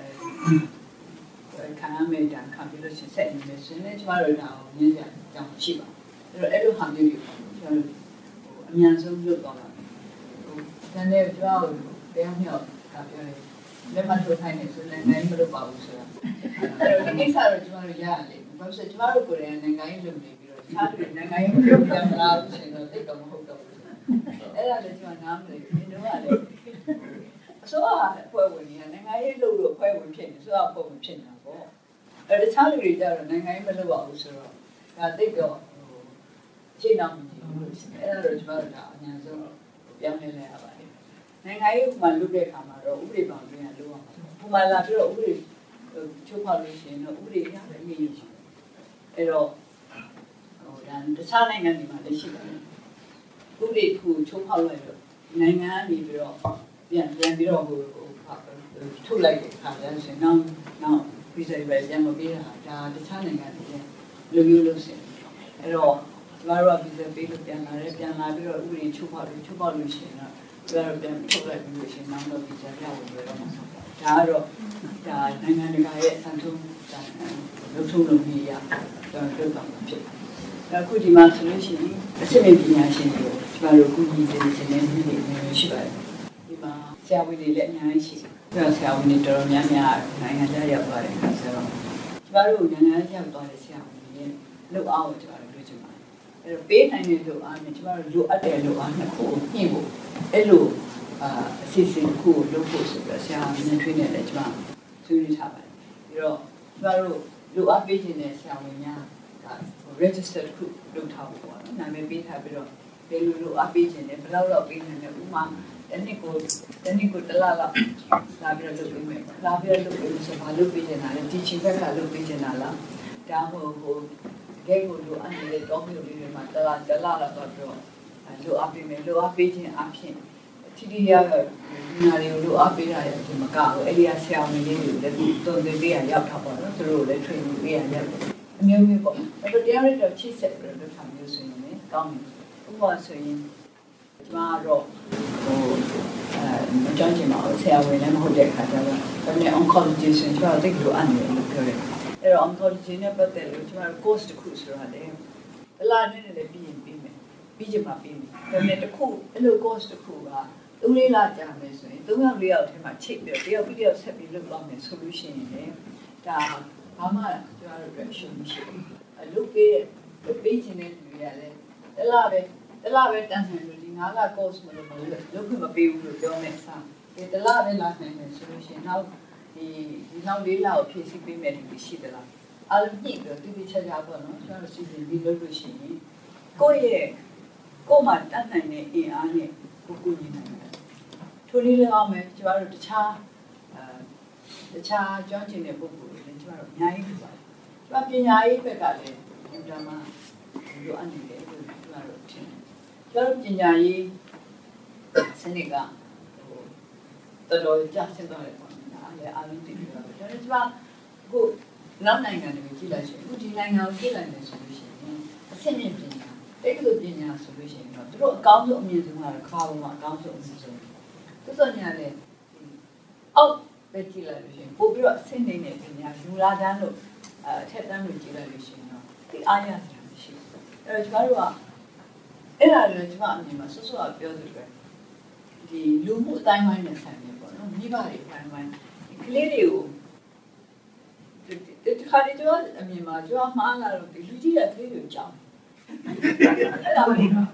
အဲခံရမယ့်တန်ခံပြီးလို့ဆက်ဆက်နေမယ်ဆိုရင်ကျွန်တော်တို့ဒါကိုမြင်ကြကြောင်းရှိပါအဲ့တော့အဲ့လိုဟာမျိုးတွေကျွန်တော်အများဆုံးလုပ်တော့တာဟိုဒါနဲ့ကျွန်တော်တရားမြောက်ကပြောတယ်လက်မထိုးထိုင်နေဆိုလည်းနိုင်မလို့ပါဘူးဆိုတာအဲ့တော့ဒီကိစ္စတော့ကျွန်တော်တို့ရတယ်ဘာလို့ဆိုကျွန်တော်တို့ကိုယ်တိုင်နိုင်ငံရေးလုပ်နေပြီးတော့ခြားတွေနိုင်ငံရေးလုပ်ကြမလားဆိုရင်တော့တိတ်တော့မဟုတ်တော့ဘူးအဲ့ဒါလည်းကျွန်တော်နားမလည်ဘူးဒီတော့ကလည်းအစိုးရအဖွဲ့ဝင်တွေကနိုင်ငံရေးလုပ်လို့အဖွဲ့ဝင်ဖြစ်နေဆိုတော့အဖွဲ့ဝင်ဖြစ်နေတာပေါ့အဲ့တခြားလူတွေကြတော့နိုင်ငံရေးမလုပ်ပါဘူးဆိုတော့ဒါတိတ်တော့ဟိုချိန်တော့မကြည့်ဘူးအဲ့ဒါတော့ကျွန်တော်တို့ကအများဆုံးပြောင်းလဲလဲရပါတယ်နိုင်ငံရေးမှာလုပ်တဲ့အခါမှာတော့ဥပဒေပေါင်းတွေကလုပ်ရမှာပုံမှန်လာပြီးတော့ဥပဒေချုပ်ဖောက်လို့ရှိရင်တော့ဥပဒေရတဲ့အရေးကြီးတယ်အဲ့တော့ဟိုဒါတခြားနိုင်ငံတွေမှာလည်းရှိတယ်ဥပဒေကိုချုပ်ဖောက်လိုက်တော့နိုင်ငံကနေပြီးတော့ပြန်ပြန်ပြီးတော့ဟိုထုတ်လိုက်တဲ့အခါကျရင်နောက်နောက်ပြည်ဆိုင်ပဲပြန်မပေးတာဒါတခြားနိုင်ငံတွေလူမျိုးလို့ဆိုအဲ့တော့ကျမတို့ကပြည်ဆိုင်ပေးလို့ပြန်လာတယ်ပြန်လာပြီးတော့ဥပဒေချုပ်ဖောက်လို့ချုပ်ဖောက်လို့ရှိရင်တော့ကျမတို့ပြန်ထုတ်လိုက်ပြီးလို့ရှိရင်နောက်တော့ပြည်ဆိုင်ရဝင်ပြီးတော့မှာဒါကတော့ဒါနိုင်ငံတကာရဲ့အဆင့်ထုံးလုံထုံးလုံကြီးရကျွန်တော်ပြောတာဖြစ်တယ်အခုဒီမှာဆိုလို့ရှိရင်အစစ်အပညာရှင်တွေကိုကျမတို့ကုညီနေခြင်းနဲ့ဒီလိုရှိပါတယ်ဒီမှာဆရာဝန်တွေလည်းအများကြီးရှိတယ်ဆရာဝန်တွေတော်တော်များများနိုင်ငံခြားရောက်သွားတယ်ဆိုတော့ကျမတို့နိုင်ငံခြားရောက်သွားတဲ့ဆရာဝန်တွေလောက်အောင်ကျမတို့လုပ်ချင်ပါတယ်အဲ့တော့ပေးနိုင်တဲ့လိုအားနဲ့ကျမတို့လိုအပ်တဲ့လိုအားနှစ်ခုကိုညှိဖို့အဲ့လိုအာအစီအစဉ်တစ်ခုကိုလုပ်ဖို့ဆိုပြီးဆရာဝန်တွေထွေးနေတယ်ကျမဆွေးနွေးထားပါတယ်ပြီးတော့ကျမတို့လိုအပ်ပေးခြင်းတဲ့ဆရာဝန်များက register တစ်ခုလုပ်ထားဖို့ပေါ့နော်နာမည်ပေးထားပြီးတော့ဘယ်လိုလိုအပ်ပေးခြင်းလဲဘယ်လောက်တော့ပေးနိုင်လဲဥမာတနည်းကိုတနည်းကိုတလားလောက်လာပြီးတော့လုပ်ပေးမယ်လာပြီးတော့လုပ်ပေးလို့ဆိုဘာလုပ်ပေးနေတာလဲ teaching ဘက်ကလုပ်ပေးနေတာလားဒါမှမဟုတ်ဟိုဂိမ်းကိုလိုအပ်နေတဲ့တော့မျိုးလေးတွေမှာတလားတလားလောက်တော့လိုအပ်ပေးမယ်လိုအပ်ပေးခြင်းအဖြစ်ထိထိရရနာရီလိုအပ်ပေးရတဲ့ဒီမကဘူးအဲ့ဒီကဆရာဝန်လေးတွေလည်းတုံ့ပြန်ပေးရရောက်တာပေါ့နော်သူတို့လည်း training ပေးရရောက်တယ်အမျိုးမျိုးပေါ့အဲ့တော့တရားရတော့ချိတ်ဆက်ပြီးတော့လုပ်တာမျိုးဆိုရင်လည်းကောင်းတယ်ဥပမာဆိုရင်ကျမတော့ဟိုအဲမကြောက်ချင်ပါဘူးဆရာဝန်လည်းမဟုတ်တဲ့ခါကျတော့ဒါနဲ့ oncology ဆိုရင်ကျမတို့တိတ်လို့အန်တယ်လို့ပြောတယ်အဲ့တော့ oncology နဲ့ပတ်သက်လို့ကျမတို့ course တစ်ခုဆိုတာလေအလားနဲ့လည်းပြီးရင်ပြီးမယ်ပြီးချင်မှပြီးမယ်ဒါနဲ့တစ်ခုအဲ့လို course တစ်ခုကသုံးလေးလကြာမယ်ဆိုရင်သုံးယောက်လေးယောက်ထဲမှာချိတ်ပြီးတော့တယောက်ပြီးတယောက်ဆက်ပြီးလုပ်သွားမယ်ဆိုလို့ရှိရင်လေဒါဘာမှကျမတို့အတွက်အရှုံးမရှိဘူးအလုပ်ပေးလုပ်ပေးခြင်းတဲ့လူတွေကလည်းတလားပဲတလားပဲတန်းနိုင်လို့ဒီငါးလ course မလို့မလုပ်လုပ်ခွင့်မပေးဘူးလို့ပြောနေစားဒီတလားပဲလာနိုင်မယ်ဆိုလို့ရှိရင်နောက်ဒီဒီနောက်လေးလကိုဖြည့်ဆည်းပေးမယ်ဒီရှိသလားအားလုံးညှိပြီးတော့တိတိကျကျပေါ့နော်ကျမတို့စီစဉ်ပြီးလုပ်လို့ရှိရင်ကိုယ့်ရဲ့ကိုယ်မှာတတ်နိုင်တဲ့အင်အားနဲ့ကိုကိုညီနိုင်တယ်ထိုနည်းလည်းအောင်မယ်ကျမတို့တခြားအဲတခြားကြောင်းကျင်တဲ့ပုဂ္ဂိုလ်တွေလည်းကျမတို့အများကြီးဖြစ်ပါတယ်ကျမပညာရေးဘက်ကလည်းဒီမှာလိုအပ်နေတယ်လို့ကျမတို့ထင်တယ်ကျမတို့ပညာရေးစနစ်ကဟိုတော်တော်ကြာဆင်းသွားတယ်ပေါ့နော်အားလည်းအားလုံးသိပြီးတော့ဒါနဲ့ကျမအခုနောက်နိုင်ငံတွေကိုကြည့်လိုက်ရှင်အခုဒီနိုင်ငံကိုကြည့်လိုက်မယ်ဆိုလို့ရှိရင်အဆင့်မြင့်ပညာတိတ်ကလေးပညာဆိုလို့ရှိရင်တော့သူတို့အကောင်းဆုံးအမြင့်ဆုံးကတော့ခါပေါ်မှာအကောင်းဆုံးအမြင့်ဆုံးသူတို့ညာလေအောက်ပဲကြည့်လိုက်လို့ရှိရင်ပို့ပြီးတော့အဆင့်နေတဲ့ပညာယူလာတန်းလို့အဲထက်တန်းလို့ကြည့်လိုက်လို့ရှိရင်တော့ဒီအားရစရာမရှိဘူးအဲ့တော့ကျွန်တော်တို့ကအဲ့ဒါလည်းကျွန်မအမြင်မှာဆွဆွကပြောသလိုပဲဒီလူမှုအတိုင်းဝိုင်းနဲ့ဆိုင်နေပေါ့နော်မိဘတွေအတိုင်းဝိုင်းကလေးတွေကိုဒီခါလေးကျွန်တော်အမြင်မှာကျွန်တော်မှားလာတော့ဒီလူကြီးတဲ့ကလေးတွေကိုကြောက်အဲ့ဒါပဲအဲ့ဒါ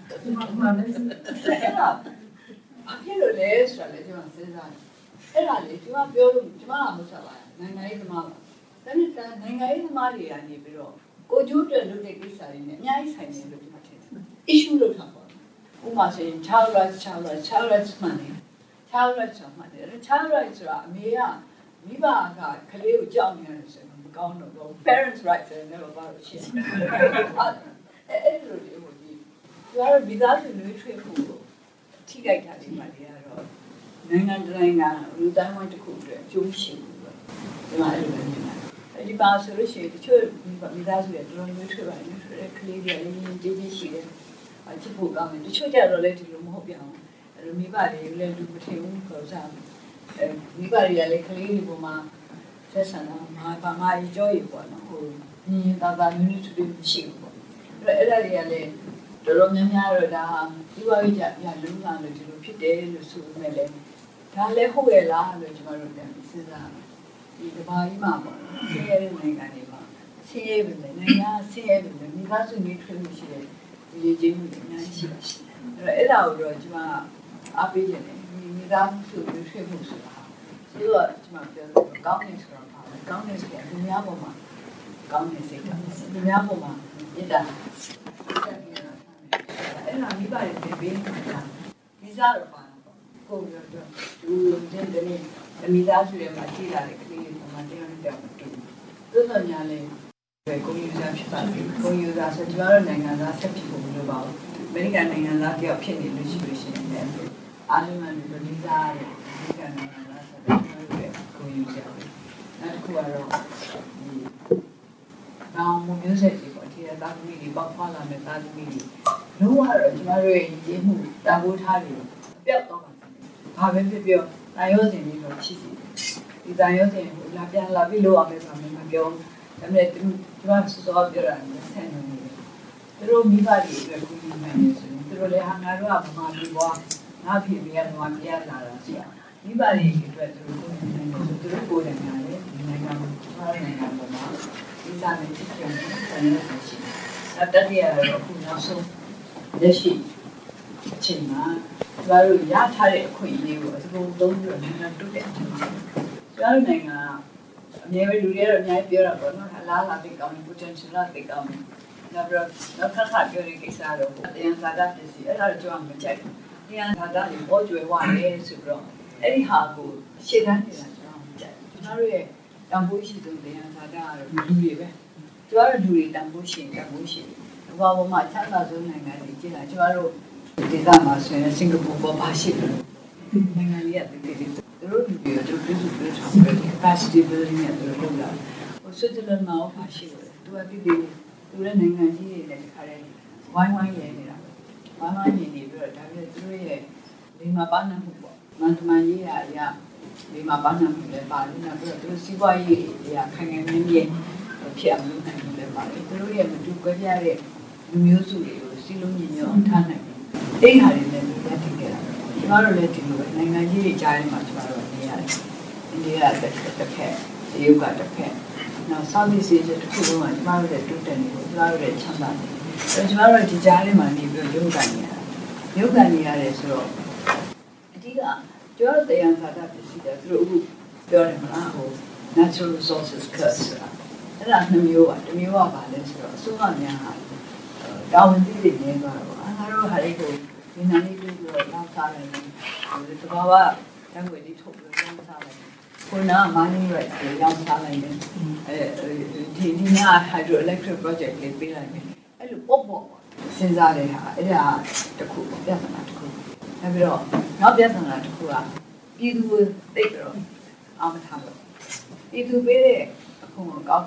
အဖြစ်လို့လဲဆိုတော့လေကျွန်တော်စဉ်းစားအဲ့ဒါလေကျွန်တော်ပြောလို့ကျွန်မကမဆက်ပါဘူးနိုင်ငံရေးသမားပါဒါနဲ့နိုင်ငံရေးသမားတွေကနေပြီးတော့ကိုကျိုးတဲ့လူတွေကိစ္စတွေနဲ့အများကြီးဆိုင်နေလို့ကျွန်တော်ထင်တယ် issue လို့ထားပါဥပမာဆိုရင် child rights child rights child rights မှန်တယ် child rights မှန်တယ် child rights ဆိုတာအမေကမိဘကကလေးကိုကြောက်နေရတယ်ဆိုရင်မကောင်းတော့ဘူး parents rights ဆိုရင်လည်းဘာလို့ရှိလဲအဲ့လိုလေးကိုဒီကျတော့မိသားစုတွေထွေးဖို့ထိခိုက်တာဒီမှာတွေကတော့နိုင်ငံတိုင်းကလူတိုင်းဝိုင်းတစ်ခုအတွက်အကျိုးရှိဘူးပဲဒီမှာအဲ့လိုပဲမြင်တယ်အဲ့ဒီပါဆိုလို့ရှိရင်တချို့မိသားစုတွေတော်တော်မျိုးထွေးပါတယ်ထွေးတဲ့ကလေးတွေလည်းကြီးကြီးရှိတယ်အချစ်ဖို့ကောင်းတယ်တချို့ကြတော့လည်းဒီလိုမဟုတ်ပြန်ဘူးအဲ့လိုမိဘတွေလည်းလူမထင်ဘူးခေါ်စားအဲမိဘတွေကလည်းကလေးတွေပေါ်မှာဆက်ဆံတာမှာပါမအကြောရပေါ့နော်ဟိုညီတာတာမျိုးတွေတူရှိဘူးပေါ့အဲ့ဒါတွေကလည်းတော်တော်များများတော့ဒါဒီဝါကြီးကြပြလုံးလာလို့ဒီလိုဖြစ်တယ်လို့ဆိုပေမဲ့လည်းဒါလည်းဟုတ်ရဲ့လားလို့ကျွန်တော်တို့ပြန်စဉ်းစားဒီကဘာကြီးမှာပေါ့ဆင်းရဲတဲ့နိုင်ငံတွေမှာဆင်းရဲပြီနိုင်ငံဆင်းရဲပြီမိသားစုမျိုးထွေးမှုရှိတယ်ဒီရေးချင်းမှုအများကြီးရှိပါတယ်အဲ့ဒါကိုတော့ကျွန်မအားပေးခြင်းနဲ့ဒီမိသားစုမျိုးထွေးမှုဆိုတာဒီတော့ကျွန်မပြောလို့ကောင်းနေဆိုတာပါကောင်းနေဆိုတာလူများပေါ်မှာကောင်းနေစိတ်ကလူများပေါ်မှာမြတ်တာအဲ့ဒါမိဘတွေပေးနေတာဒီစားတော့ပါကိုယ်ပြောတော့လူချင်းတည်းအမိသားစုတွေမှာကြည်လာတဲ့ကလေးတွေမှာတရားနဲ့ပြောတူသို့တော်ညာလေကိုယ်ယူစားဖြစ်ပါပြီကိုယ်ယူစားဆိုကျွန်တော်တို့နိုင်ငံသားဆက်ဖြစ်ဖို့မလိုပါဘူးအမေရိကန်နိုင်ငံသားတယောက်ဖြစ်နေလို့ရှိလို့ရှိရင်လည်းအားလုံးကလူမျိုးသားရဲ့အမေရိကန်နိုင်ငံသားဆိုတော့ကိုယ်ယူစားတယ်နောက်တစ်ခုကတော့ဒီနောင်မျိုးဆက်တွေပေါ့ဒီတာသမီတွေပေါက်ဖွာလာတဲ့တာသမီတွေလုံးဝတော့ကျွန်တော်တို့ရဲ့ရည်မှုတန်ဖိုးထားတွေပျောက်တော့ဘာပဲဖြစ်ပြောတန်ရုံးစင်ပြီးတော့ရှိစီဒီတန်ရုံးစင်ကိုလာပြန်လာပြီးလို့အောင်ပဲဆိုမှမပြောဒါပေမဲ့သူတို့ကစောစောပြောတာနဲ့ဆန်နေတယ်သူတို့မိဘတွေအတွက်ကိုကြီးမှန်နေဆိုရင်သူတို့လည်းဟာငါတို့ကဗမာပြည်ပွားငါဖြစ်ပြီးရတော့ပြရလာတာရှိအောင်မိဘတွေအတွက်သူတို့ကိုကြီးမှန်နေဆိုသူတို့ကိုယ်တိုင်ကလည်းဒီနိုင်ငံမှာနိုင်ငံပေါ်မှာဒီစားနေဖြစ်တယ်ဆန်နေရှိတယ်တတိယကတော့ခုနောက်ဆုံးလက်ရှိအချိန်မှာကျတို့ရထားတဲ့အခွင့်အရေးကိုအကုန်လုံးပြီးတော့နိုင်ငံတိုးတက်အောင်ကျတို့နိုင်ငံအများကြီးလူတွေကတော့အများကြီးပြောတာပေါ့နော်အလားလာပြီးကောင်း potential လာပြီးကောင်းနောက်ပြီးတော့ခါခါပြောတဲ့ကိစ္စတော့တရားစာတပစ္စည်းအဲ့ဒါတော့ကျွန်တော်မကြိုက်ဘူးတရားစာတတွေပေါ်ကျွယ်ဝရဲဆိုပြီးတော့အဲ့ဒီဟာကိုရှေ့တန်းနေတာကျွန်တော်မကြိုက်ဘူးကျွန်တော်တို့ရဲ့တန်ဖိုးရှိတဲ့တရားစာတကတော့လူတွေပဲကျွန်တော်တို့လူတွေတန်ဖိုးရှိတန်ဖိုးရှိဘာပေါ်မှာချမ်းသာဆုံးနိုင်ငံတွေကြည့်လာကျွန်တော်တို့ဒီကမှာဆိုရင်စင်ကာပူပေါ်ပါရှိတယ်နိုင်ငံကြီးကတကယ်သူတို့ဒီလိုတို့ပြုစုပြောဆောင်တဲ့ capacity building နဲ့တို့လုပ်လာဟိုဆွစ်ဇာလန်မှာပါရှိတယ်သူကဒီဒီသူရဲ့နိုင်ငံကြီးတွေနဲ့တခါတည်းဝိုင်းဝိုင်းရဲနေတာဝိုင်းဝိုင်းနေနေပြီးတော့ဒါပေမဲ့သူတို့ရဲ့ဒီမှာပါနှံမှုပေါ့မန်တမန်ကြီးရာအရာဒီမှာပါနှံမှုလည်းပါလို့နောက်ပြီးတော့သူတို့စီးပွားရေးတွေခိုင်ခိုင်မြဲမြဲဖြစ်အောင်လုပ်နိုင်တယ်ပါတယ်သူတို့ရဲ့မတူကြပြတဲ့လူမျိုးစုတွေကိုစီလုံးညီညွတ်အောင်ထားနိုင်တယ်အဲ့ဟာတွေလည်းဒီရက်တည်ကြတာကျွန်တော်တို့လည်းဒီလိုပဲနိုင်ငံကြီးတွေကြားထဲမှာကျွန်တော်တို့နေရတယ်အိန္ဒိယတစ်ခါတစ်ခါတရုတ်ကတစ်ခါနောက်ဆောင်းဒီစီတစ်ခုလုံးကကျွန်တော်တို့လည်းတိုးတက်နေလို့ကျွန်တော်တို့လည်းချမ်းသာနေတယ်ကျွန်တော်တို့ဒီကြားထဲမှာနေပြီးရုပ်ကန်နေရတာရုပ်ကန်နေရတယ်ဆိုတော့အဓိကကျွန်တော်တို့တရားစာတပစ္စည်းတွေသူတို့အခုပြောတယ်မလားဟို natural resources curse ဆိုတာအဲ့ဒါနှမျိုးပါတစ်မျိုးကပါလဲဆိုတော့အစိုးရများဟာတောင်းတတွေနေသွားတော့အားလုံးဟာလေးကိုဒီနာလေးပြီးတော့တောင်းစားတယ်ဒီသဘာဝတန်ခွေလေးထုတ်ပြီးတောင်းစားတယ်ခုနက mining rights ကိုတောင်းစားလိုက်တယ်အဲဒီဒီညာ hydroelectric project လေးပေးလိုက်တယ်အဲ့လိုပေါ့ပေါ့စဉ်းစားတဲ့ဟာအဲ့ဒါတခုပေါ့ပြဿနာတခုနောက်ပြီးတော့နောက်ပြဿနာတခုကပြည်သူသိတော့အောင်မထားဘူးပြည်သူပေးတဲ့အခွင့်အကောက်ကို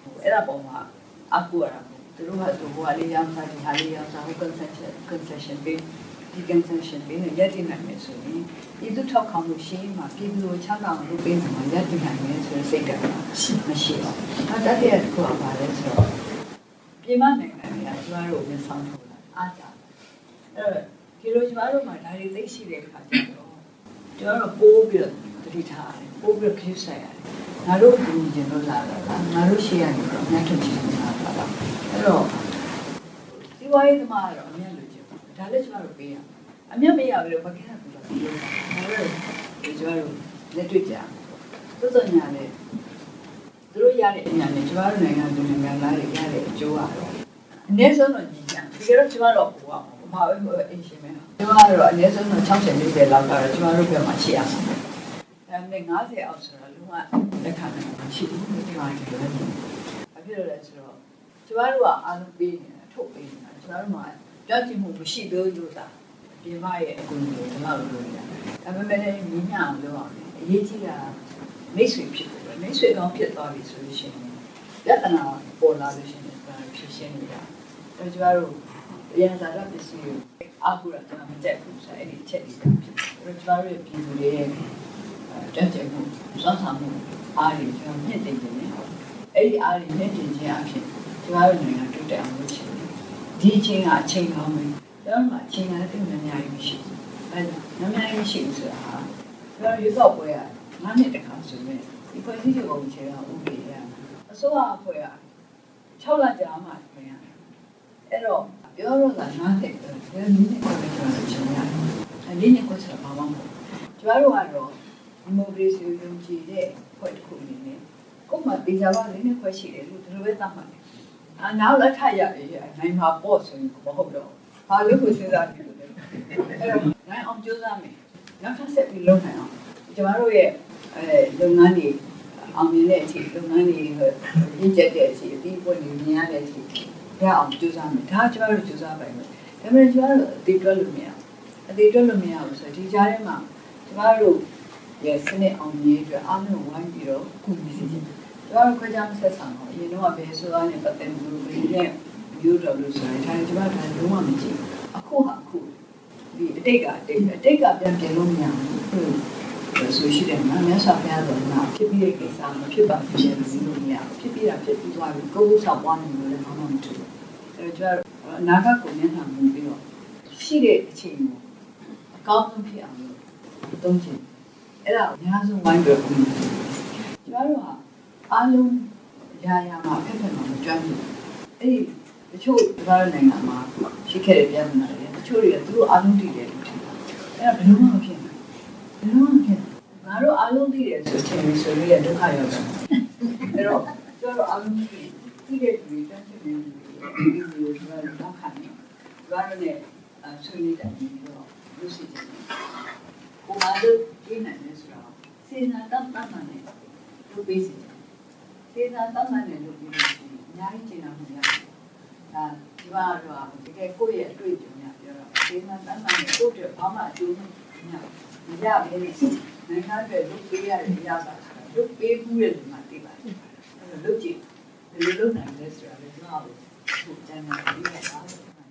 အဲ့ဒါပေါ်မှာအကူရတာသူတို့ကသူဟိုအလေးရောင်းစားဒီဟာလေးရောင်းစားဟို concession concession ပေးဒီ concession ပေးနဲ့ရက်တည်နိုင်မယ်ဆိုရင်ဒီသူထောက်ခံမှုရှိမှပြည်သူကိုချမ်းသာအောင်လုပ်ပေးနိုင်မှရက်တည်နိုင်မယ်ဆိုတဲ့စိတ်ကမရှိတော့အဲတတိယတစ်ခုကပါလဲဆိုတော့ပြည်မနိုင်ငံတွေကကျမတို့ကိုဆောင်ထုတ်လာအားကြအဲ့ဒီလိုကျမတို့မှာဒါတွေသိရှိတဲ့အခါကျတော့ကျမတို့ပိုးပြီးတတိထားတယ်ပိုးပြီးခရစ်ဆိုင်ရတယ်ငါတို့ဒီကျင်လို့လာတာငါတို့ရှိရနေတော့ငါတို့ချင်တာပါတော့အဲ့တော့ဒီဝိုင်းသမားတော့အမြတ်လို့ကျဒါလည်းကျမတို့ပေးရအမြတ်မရဘူးလို့ဘာခဲ့တာလဲဒါလည်းကျမတို့လက်တွေ့ကြသို့တော်ညာလေသူတို့ရတဲ့အညာနဲ့ကျမတို့နိုင်ငံသူနိုင်ငံသားတွေရတဲ့အကျိုးကတော့အနည်းဆုံးတော့ညီကြဒီကတော့ကျမတို့ဟိုကဘာပဲအင်ရှင်မဲကျမတို့အနည်းဆုံးတော့၆၀ ၄၀လောက်ကတော့ကျမတို့ဘက်မှာရှိရမှာဒါပေမဲ့၅၀အောက်ဆိုတော့လုံးဝလက်ခံနိုင်မှာရှိတယ်ဒီမှာဒီလိုပဲအဖြစ်လို့လဲဆိုတော့ကျမတို့ကအားလုံးပေးနေတာထုတ်ပေးနေတာကျမတို့မှာကြောက်ကြည့်မှုမရှိသေးလို့သာပြင်မရဲ့အကူအညီကိုကျမတို့လုပ်နေတာဒါပေမဲ့လည်းညီညာအောင်လုပ်အောင်အရေးကြီးတာမိတ်ဆွေဖြစ်တယ်မိတ်ဆွေကောင်းဖြစ်သွားပြီဆိုလို့ရှိရင်လက္ခဏာပေါ်လာလို့ရှိရင်ဖြစ်ရှင်းနေတာအဲကျမတို့ရန်စာရပစ္စည်းကိုအကူရတာမတက်ဘူးဆိုအဲ့ဒီချက်လေးဖြစ်တယ်အဲကျမတို့ရဲ့ပြည်သူတွေရဲ့ကြက်ကြက်မှုစောင့်ဆောင်မှုအားတွေကျွန်တော်မြင့်တင်နေတယ်အဲ့ဒီအားတွေမြင့်တင်ခြင်းအဖြစ်ကျမတို့နိုင်ငံတိုးတက်အောင်လုပ်ချင်တယ်ဒီအချိန်ကအချိန်ကောင်းပဲကျွန်တော်ကအချိန်ကလည်းတိတ်များများရှိဘူးအဲများများရှိဘူးဆိုတာဟာကျွန်တော်ရွေးကောက်ပွဲရငါးနှစ်တခါဆိုရင်ဒီဖွဲ့စည်းပုံအခြေခံဥပဒေရအစိုးရအဖွဲ့က၆လကြာမှပြင်ရအဲ့တော့ပြောတော့ကနားတယ်ဘယ်နည်းနဲ့ပြောပြချင်လဲအဲ့ဒီနေ့ကိုဆက်ပါမှာကျမတို့ကတော့ဒီမိုကရေစီကိုယုံကြည်တဲ့ဖွဲ့တစ်ခုအနေနဲ့ကို့မှာတေချာပါလေးနဲ့ဖွဲ့ရှိတယ်လို့ဒီလိုပဲသတ်မှတ်တယ်။အာနောက်လက်ထပ်ရရနိုင်မှာပေါ့ဆိုရင်မဟုတ်တော့ဘာလို့ကိုစဉ်းစားကြည့်လို့လဲ။အဲ့တော့နိုင်အောင်ကြိုးစားမယ်။နောက်ထပ်ဆက်ပြီးလုပ်နိုင်အောင်ကျမတို့ရဲ့အဲလုပ်ငန်းတွေအောင်မြင်တဲ့အချိန်လုပ်ငန်းတွေရင့်ကျက်တဲ့အချိန်အပြီးပွင့်နေမြင်ရတဲ့အချိန်ရအောင်ကြိုးစားမယ်။ဒါကျမတို့ကြိုးစားပါမယ်။ဒါပေမဲ့ကျမတို့အသေးတွက်လို့မရဘူး။အသေးတွက်လို့မရဘူးဆိုတော့ဒီကြားထဲမှာကျမတို့ရဲ့စနစ်အောင်မြင်အတွက်အားလုံးဝိုင်းပြီးတော့ကုညီစီခြင်း။ကျမတို့ခွဲခြားမဆက်ဆံတော့အရင်တော့ဘယ်ဆိုတာနဲ့ပတ်သက်မှုဘယ်နဲ့မျိုးတော်လို့ဆိုရင်ဒါကျမတို့ကလုံးဝမကြည့်။အခုဟာအခုဒီအတိတ်ကအတိတ်အတိတ်ကပြန်ပြင်လို့မရဘူး။ဆိုရှိတယ်နော်မြတ်စွာဘုရားတော်ကဖြစ်ပြီးတဲ့ကိစ္စမဖြစ်ပါဘူးရှင်စီလို့မရဘူးဖြစ်ပြီးတာဖြစ်ပြီးသွားပြီကိုယ်ဆောက်ပွားနေလို့လည်းဘာမှမထူးအဲကျတော့အနာဂတ်ကိုမျက်နှာမူပြီးတော့ရှိတဲ့အချိန်ကိုအကောင်းဆုံးဖြစ်အောင်လို့သုံးချင်အဲ့ဒါအများဆုံးဝိုင်းပြီးတော့ကျမတို့ကအားလုံးရာရာမှာဖက်ဖက်မှာမကြွမ်းဘူးအဲ့ဒီတချို့ဒီဘာနိုင်ငံမှာရှိခဲ့တဲ့ပြည်နာတွေတချို့တွေကသူတို့အားလုံးတည်တယ်လို့ထင်တာအဲ့ဒါဘယ်လိုမှမဖြစ်ဘူးဘယ်လိုမှမဖြစ်ငါတို့အားလုံးသိတယ်ဆိုချင်ပြီးဆိုရတဲ့ဒုက္ခရောက်တယ်။အဲ့တော့ကျွန်တော်အားလုံးသိသိတဲ့လူတွေတန်းချင်နေတယ်ဒီလိုမျိုးကျွန်တော်တော့ခံနေ။ဘာလို့လဲဆွေးနွေးတယ်ပြီးတော့လူစီတယ်။ကိုမတို့ဒီနေ့နဲ့ဆိုတော့စေနာတတ်တတ်မှန်တယ်လူပေးစီတယ်။စေနာတတ်မှန်တယ်လူပေးစီအများကြီးကျင်လာမှုရတယ်။ဒါဒီမှာတော့တကယ်ကိုယ့်ရဲ့အတွေ့အကြုံများပြောတော့စေနာတတ်မှန်တယ်ကိုယ့်အတွက်ဘာမှအကျိုးမရှိဘူး။ရပါလေ။နိုင်ငံတွေလုတ်ပေးရတဲ့ရတာလုတ်ပေးမှုရဲ့ဒီမှာသိပါတယ်အဲ့တော့လုတ်ကြည့်ဘယ်လိုလုပ်နိုင်လဲဆိုတာလည်းကျွန်တော်တို့ကျန်နေပြီးရတာ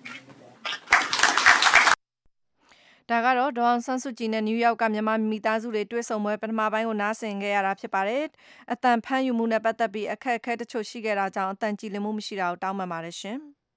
ဒါကတော့ဒေါအောင်ဆန်းစုကြည်နဲ့နယူးယောက်ကမြန်မာမိသားစုတွေတွေ့ဆုံပွဲပထမပိုင်းကိုနားဆင်ခဲ့ရတာဖြစ်ပါတယ်အတန်ဖမ်းယူမှုနဲ့ပတ်သက်ပြီးအခက်အခဲတချို့ရှိခဲ့တာကြောင့်အတန်ကြည်လင်မှုမရှိတာကိုတောင်းပန်ပါတယ်ရှင်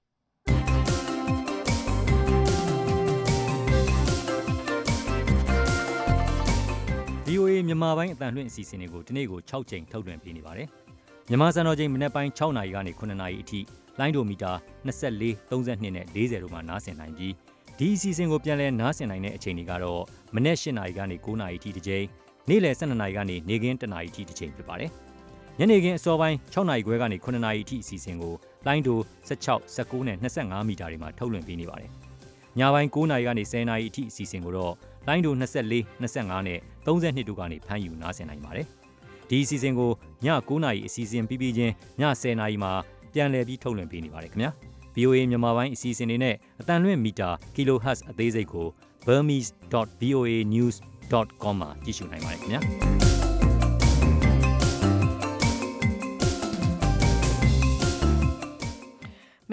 ဗွီအိုအေမြန်မာပိုင်းအတန်လွှင့်အစီအစဉ်တွေကိုဒီနေ့ကို၆ချိန်ထုတ်လွှင့်ပေးနေပါတယ်။မြန်မာစံတော်ချိန်မနက်ပိုင်း၆နာရီကနေခုနှစ်နာရီအထိလိုင်းဒိုမီတာ၂၄ ၃၂နဲ့၄၀တို့မှာနားဆင်နိုင်ပြီးဒီအစီအစဉ်ကိုပြန်လည်နားဆင်နိုင်တဲ့အချိန်တွေကတော့မနက်၈နာရီကနေ၉နာရီအထိတစ်ချိန်နေ့လယ်၁၂နာရီကနေနေ့ခင်း၁နာရီအထိတစ်ချိန်ဖြစ်ပါတယ်။ညနေခင်းအစောပိုင်း၆နာရီခွဲကနေခုနှစ်နာရီအထိအစီအစဉ်ကိုလိုင်းဒို၁၆ ၁၉နဲ့၂၅မီတာတွေမှာထုတ်လွှင့်ပေးနေပါတယ်။ညပိုင်း၉နာရီကနေ၁၀နာရီအထိအစီအစဉ်ကိုတော့လိုင်းဒို၂၄ ၂၅နဲ့၃၂တို့ကနေဖမ်းယူနားဆင်နိုင်ပါတယ်။ဒီအစီအစဉ်ကိုည၉နာရီအစီအစဉ်ပြီးပြီးချင်းည၁၀နာရီမှာပြန်လည်ပြီးထုတ်လွှင့်ပေးနေပါတယ်ခင်ဗျာ။ဗွီအိုအေမြန်မာပိုင်းအစီအစဉ်တွေနဲ့အတန်လွှင့်မီတာ kilohertz အသေးစိတ်ကို burmese dot voa news dot com မှာကြည့်ရှုနိုင်ပါတယ်ခင်ဗျာ။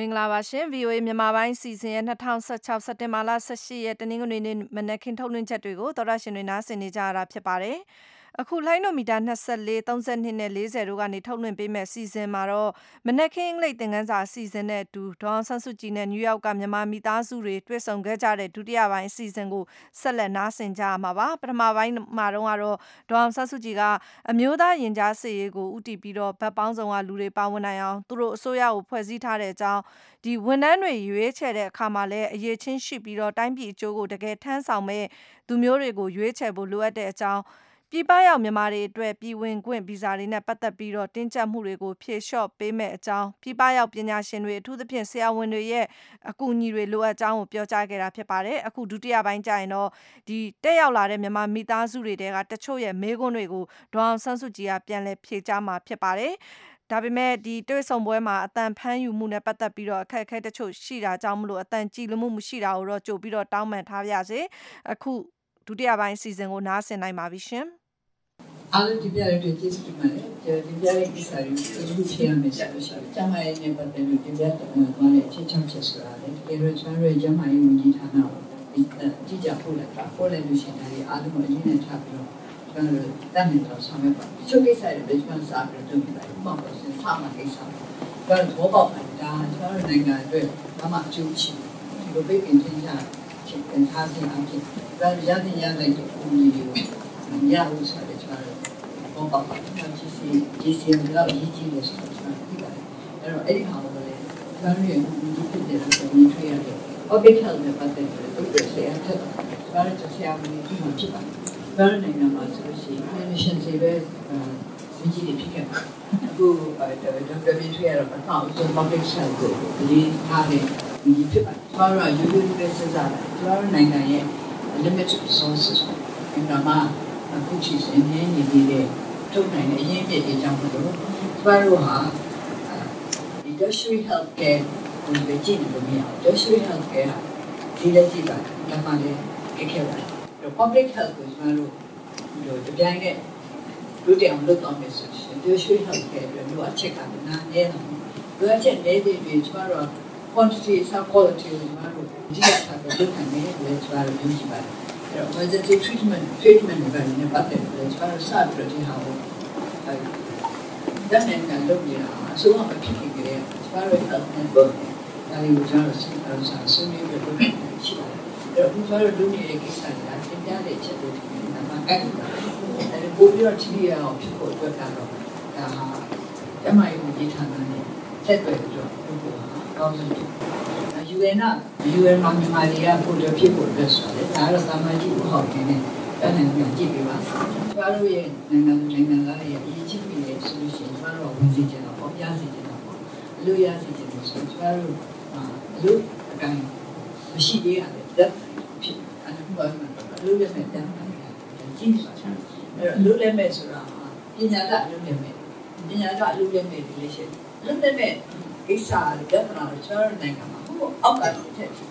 င်္ဂလာပါရှင် V O A မြန်မာပိုင်းစီစဉ်ရဲ့၂၀၁၆စက်တင်ဘာလ၁၈ရက်တနင်္ဂနွေနေ့မနက်ခင်းထုတ်လွှင့်ချက်တွေကိုသောရရှင်တွေနားဆင်နေကြရတာဖြစ်ပါတယ်။အခုလိုင်းနိုမီတာ၂၄ ၃၂နဲ့၄၀တို့ကနေထုတ်လွှင့်ပေးမဲ့စီစဉ်မှာတော့မနက်ခင်းအင်္ဂလိပ်သင်ခန်းစာအစီအစဉ်နဲ့အတူဒေါအောင်ဆန်းစုကြည်နဲ့နယူးယောက်ကမြန်မာမိသားစုတွေတွေ့ဆုံခဲ့ကြတဲ့ဒုတိယပိုင်းအစီအစဉ်ကိုဆက်လက်နားဆင်ကြရမှာပါပထမပိုင်းမှာတော့ကတော့ဒေါအောင်ဆန်းစုကြည်ကအမျိုးသားရင်ကြားစေ့ရေးကိုဦးတည်ပြီးတော့ဗတ်ပေါင်းဆောင်ကလူတွေပါဝင်နိုင်အောင်သူတို့အစိုးရကိုဖွဲ့စည်းထားတဲ့အကြောင်းဒီဝန်ထမ်းတွေရွေးချယ်တဲ့အခါမှာလည်းအရေးချင်းရှိပြီးတော့တိုင်းပြည်အကျိုးကိုတကယ်ထမ်းဆောင်မဲ့သူမျိုးတွေကိုရွေးချယ်ဖို့လိုအပ်တဲ့အကြောင်းပြည်ပရောက်မြန်မာတွေအတွက်ပြည်ဝင်ခွင့်ဗီဇာတွေနဲ့ပတ်သက်ပြီးတော့တင်းကျပ်မှုတွေကိုဖြေလျှော့ပေးမဲ့အကြောင်းပြည်ပရောက်ပညာရှင်တွေအထူးသဖြင့်ဆရာဝန်တွေရဲ့အကူအညီတွေလိုအပ်ကြောင်းကိုပြောကြားခဲ့တာဖြစ်ပါတယ်အခုဒုတိယပိုင်းကျရင်တော့ဒီတက်ရောက်လာတဲ့မြန်မာမိသားစုတွေကတချို့ရဲ့မေးခွန်းတွေကိုဒေါအောင်ဆန်းစုကြည်ကပြန်လည်ဖြေကြားမှာဖြစ်ပါတယ်ဒါပေမဲ့ဒီတွေ့ဆုံပွဲမှာအတန်ဖမ်းယူမှုနဲ့ပတ်သက်ပြီးတော့အခက်အခဲတချို့ရှိတာကြောင့်မလို့အတန်ကြည်လမှုမရှိတာကိုတော့ကြိုပြီးတော့တောင်းပန်ထားပါရစေအခုဒုတိယပိုင်းအစီအစဉ်ကိုနားဆင်နိုင်ပါပြီရှင်အားလုံးဒီပြရတဲ့ကျေးဇူးတင်ပါတယ်ဒီပြရတဲ့ကိစ္စတွေကိုသူရှင်းရမယ်ဆိုလို့ရှိရင်ကျမရဲ့နေပတ်သက်လို့ဒီပြတဲ့မှာလည်းအချက်ချောင်းချက်ဆိုတာလေတကယ်လို့ကျွန်တော်ရဲ့ကျမရဲ့ဝန်ကြီးဌာနကိုကြည့်ကြဖို့လည်းပို့လိုက်လို့ရှိရင်ဒါအားလုံးကိုအရင်နဲ့ထားပြီးတော့ကျွန်တော်တန်းနေတော့ဆောင်ရွက်ပါချုပ်ကိစ္စတွေကျွန်တော်စားပြီးတော့လုပ်ပြီးပါဘာလို့လဲဆာမကိစ္စတော့ဘောပေါက်တာကျွန်တော်နိုင်ငံအတွက်ဘာမှအကျိုးရှိဒီလိုပိတ်ပင်တင်ချချက်တင်ထားခြင်းအဖြစ်ဒါရတဲ့ရတဲ့ကိုကြီးကိုရအောင်ဆိုတဲ့ကျွန်တော်ဘောပေါက်တာကြီးစီကြီးစီကတော့အရေးကြီးတယ်ဆိုတော့ကျွန်တော်သိပါတယ်အဲ့တော့အဲ့ဒီဟာကိုလည်းကျွန်တော်ရဲ့ဒီဖြစ်တဲ့ဆိုရင်ထွေးရတယ် public health နဲ့ပတ်သက်ပြီးတော့သူ့ရဲ့ဆက်ထပ်ကျွန်တော်တို့ဆရာဝန်ကြီးမှဖြစ်ပါတယ်ဘာလို့နိုင်ငံမှာဆိုလို့ရှိရင် clinician တွေပဲစီကြီးတွေဖြစ်ခဲ့ပါအခုဒေါက်တာမင်းထွေးရတော့အတော့ဆို public health ကိုဒီထားတဲ့ဒီဖြစ်ပါတယ်ကျွန်တော်တို့ရိုးရိုးလေးပဲစဉ်းစားတယ်ကျွန်တော်တို့နိုင်ငံရဲ့ limited resources ဒီမှာအခုချီစင်းနေနေသေးတဲ့ထုတ်နိုင်တဲ့အရင်းမြစ်တွေကြောင့်မလို့ကျွန်တော်တို့ဟာဒီ tertiary health care ကိုပဲကြည့်လို့မရဘူး tertiary health care ဒီလက်ကြည့်ပါဒါမှလည်းကြည့်ခဲ့ပါတယ် public health ကိုကျွန်တော်တို့ဒီပြိုင်နဲ့လူတယောက်လုပ်တော့မယ်ဆိုရင် tertiary health care တွေလိုအပ်ချက်ကနားနေတယ်လိုအပ်ချက်နေတဲ့တွေကျွန်တော်တို့ quantity နဲ့ quality ကိုကျွန်တော်တို့ကြည့်ရတာပဲလုပ်နိုင်တယ်လို့ကျွန်တော်တို့ပြောကြည့်ပါတယ်emergency treatment treatment တွေနဲ့ပတ်သက်ပြီးကျွန်တော်စပြီးဒီဟာကိုဒါနဲ့ကလုပ်နေတာအစိုးရမဖြစ်ခင်ကတည်းကကျွန်တော်တို့ health network ဒါတွေကိုကျွန်တော်ဆက်အောင်ဆက်ဆွေးနွေးပြီးလုပ်နေတာရှိပါတယ်။အဲ့တော့ကျွန်တော်တို့လုပ်နေတဲ့ကိစ္စတွေကတင်ပြတဲ့ချက်တွေဒီမှာအဲ့ဒါအဲ့ပိုပြီးတော့ထိရအောင်ဖြစ်ဖို့အတွက်ကတော့ဒါဟာကျမရဲ့ဒီဌာနနဲ့ဆက်သွယ်ပြီးတော့လုပ်ဖို့ဟာကောင်းဆုံးဖြစ်ယူအန်ကယူအန်မှာမြန်မာတွေကပို့ရဖြစ်ဖို့အတွက်ဆိုတယ်ဒါတော့သာမန်ကြည့်ဖို့ဟုတ်တယ်နဲ့အဲ့ဒါကိုကြည့်ပြီးပါကျွန်တော်တို့ရဲ့နိုင်ငံနိုင်ငံသားရဲ့အရေးကြီးနေတဲ့ဆိုလို့ရှိရင်ကျွန်တော်တို့ဝင်စီချင်တော့ပေါ့ပြစီချင်တော့ပေါ့အလို့ရစီချင်လို့ဆိုကျွန်တော်တို့အလို့အတိုင်းမရှိသေးရတယ်ဒါဖြစ်အဲ့ဒါဘာမှအလို့ရမယ်တန်းကြည့်ပါချင်အဲ့တော့အလို့လည်းမဲ့ဆိုတာပညာကအလို့လည်းမဲ့ပညာကအလို့လည်းမဲ့ဒီလိုရှိအလို့လည်းမဲ့ကိစ္စကတည်းကကျွန်တော်နိုင်ငံမှာအောက်ကတော့ထက်ဒီ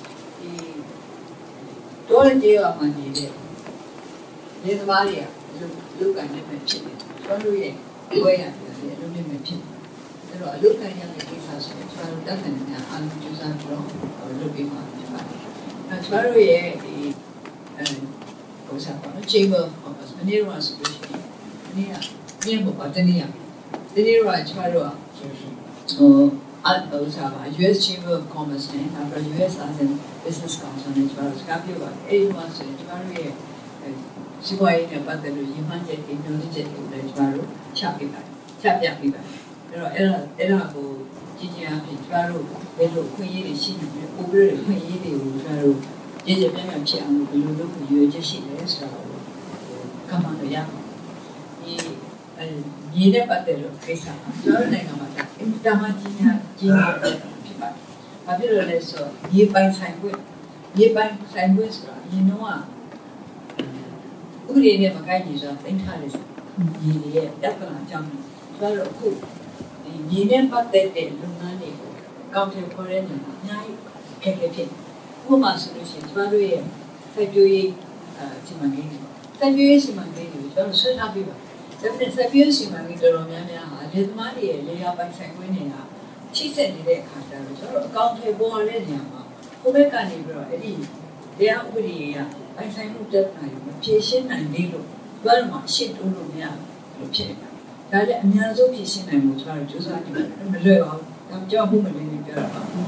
တော့လည်းကြေးရမှန်နေတဲ့နေသမားတွေကလူလူကန်နေမှဖြစ်တယ်ကျွန်တော်ရဲ့ဝဲရတယ်လေလူနေမှဖြစ်တယ်အဲ့တော့အလုကန်ရတဲ့ကိစ္စဆိုရင်ကျွန်တော်တက်တယ်များအလုပ်ကြိုးစားပြီးတော့လုပ်ပြီးမှဖြစ်ပါတယ်အဲ့ကျွန်တော်ရဲ့ဒီအဲဟိုစားပါ chamber of commerce မနေ့ကဆိုလို့ရှိရင်မနေ့ကပြင်ပေါ်ပါတနေ့ကတနေ့ကကျွန်တော်တို့ဟိုat Osaka, U S Chamber of Commerce and after U S ASEAN Business Council နဲ့ကျွန်တော်စကားပြောပါတယ်အဲ့ဒီမှာဆိုရင်ကျွန်တော်ရဲ့စီးပွားရေးနဲ့ပတ်သက်လို့ရည်မှန်းချက်တွေညွှန်ချက်တွေလည်းကျွန်တော်တို့ချပြပါတယ်ချပြပြပါတယ်အဲ့တော့အဲ့ဒါအဲ့ဒါကိုကြည့်ကြရဖြစ်ကျွန်တော်တို့ဘယ်လိုခွင့်ရည်တွေရှိနေလဲပို့ပြီးခွင့်ရည်တွေကိုကျွန်တော်တို့ကြည့်ကြပြပြဖြစ်အောင်ဘယ်လိုလုပ်ဖို့ရွေးချက်ရှိလဲဆိုတော့ကမ္ဘာလို့ရအောင်ဒီအဲဒီနဲ့ပတ်သက်လို့ကိစ္စကျွန်တော်နိုင်ငံမှာအင်တာမကြီးညာကြီးညာဖြစ်ပါတယ်။ဘာဖြစ်လို့လဲဆိုတော့ဒီပိုင်းဆိုင်ခွင့်ဒီပိုင်းဆိုင်ခွင့်ဆိုတာဒီတော့ဥပဒေနဲ့မကိုက်ညီဆိုတော့တင်ထားတယ်ဒီရဲ့တက်ပလာကြောင်းဆိုတော့အခုဒီနဲ့ပတ်သက်တဲ့လုပ်ငန်းတွေကိုကောင်းတယ်ခေါ်တဲ့နေရာအများကြီးခက်ခဲဖြစ်ဥပမာဆိုလို့ရှိရင်ကျွန်တော်တို့ရဲ့စိုက်ပျိုးရေးအဲစီမံကိန်းတွေစိုက်ပျိုးရေးစီမံကိန်းတွေကျွန်တော်ဆွေးနွေးပြီးပါဒါပေမဲ့စိုက်ပျိုးရေးစီမံကိန်းတော်တော်များများဟာလေသမားတွေရဲ့လေယာပိုင်ဆိုင်ခွင့်တွေကချိတ်ဆက်နေတဲ့အခါကျတော့ကျွန်တော်အကောင့်ထဲပေါ်တဲ့နေရာမှာဟိုဘက်ကနေပြီးတော့အဲ့ဒီတရားဥပဒေရပိုင်ဆိုင်မှုပြဿနာကိုမဖြေရှင်းနိုင်သေးလို့ဘယ်မှာရှင်းတိုးလို့မရလို့ဖြစ်နေတာဒါလည်းအများဆုံးဖြေရှင်းနိုင်မှုကျွန်တော်ကြိုးစားနေတယ်မလွယ်ပါဘူးဒါကြောင့်ဘုမလေးနေပြောတာပါဒါဟို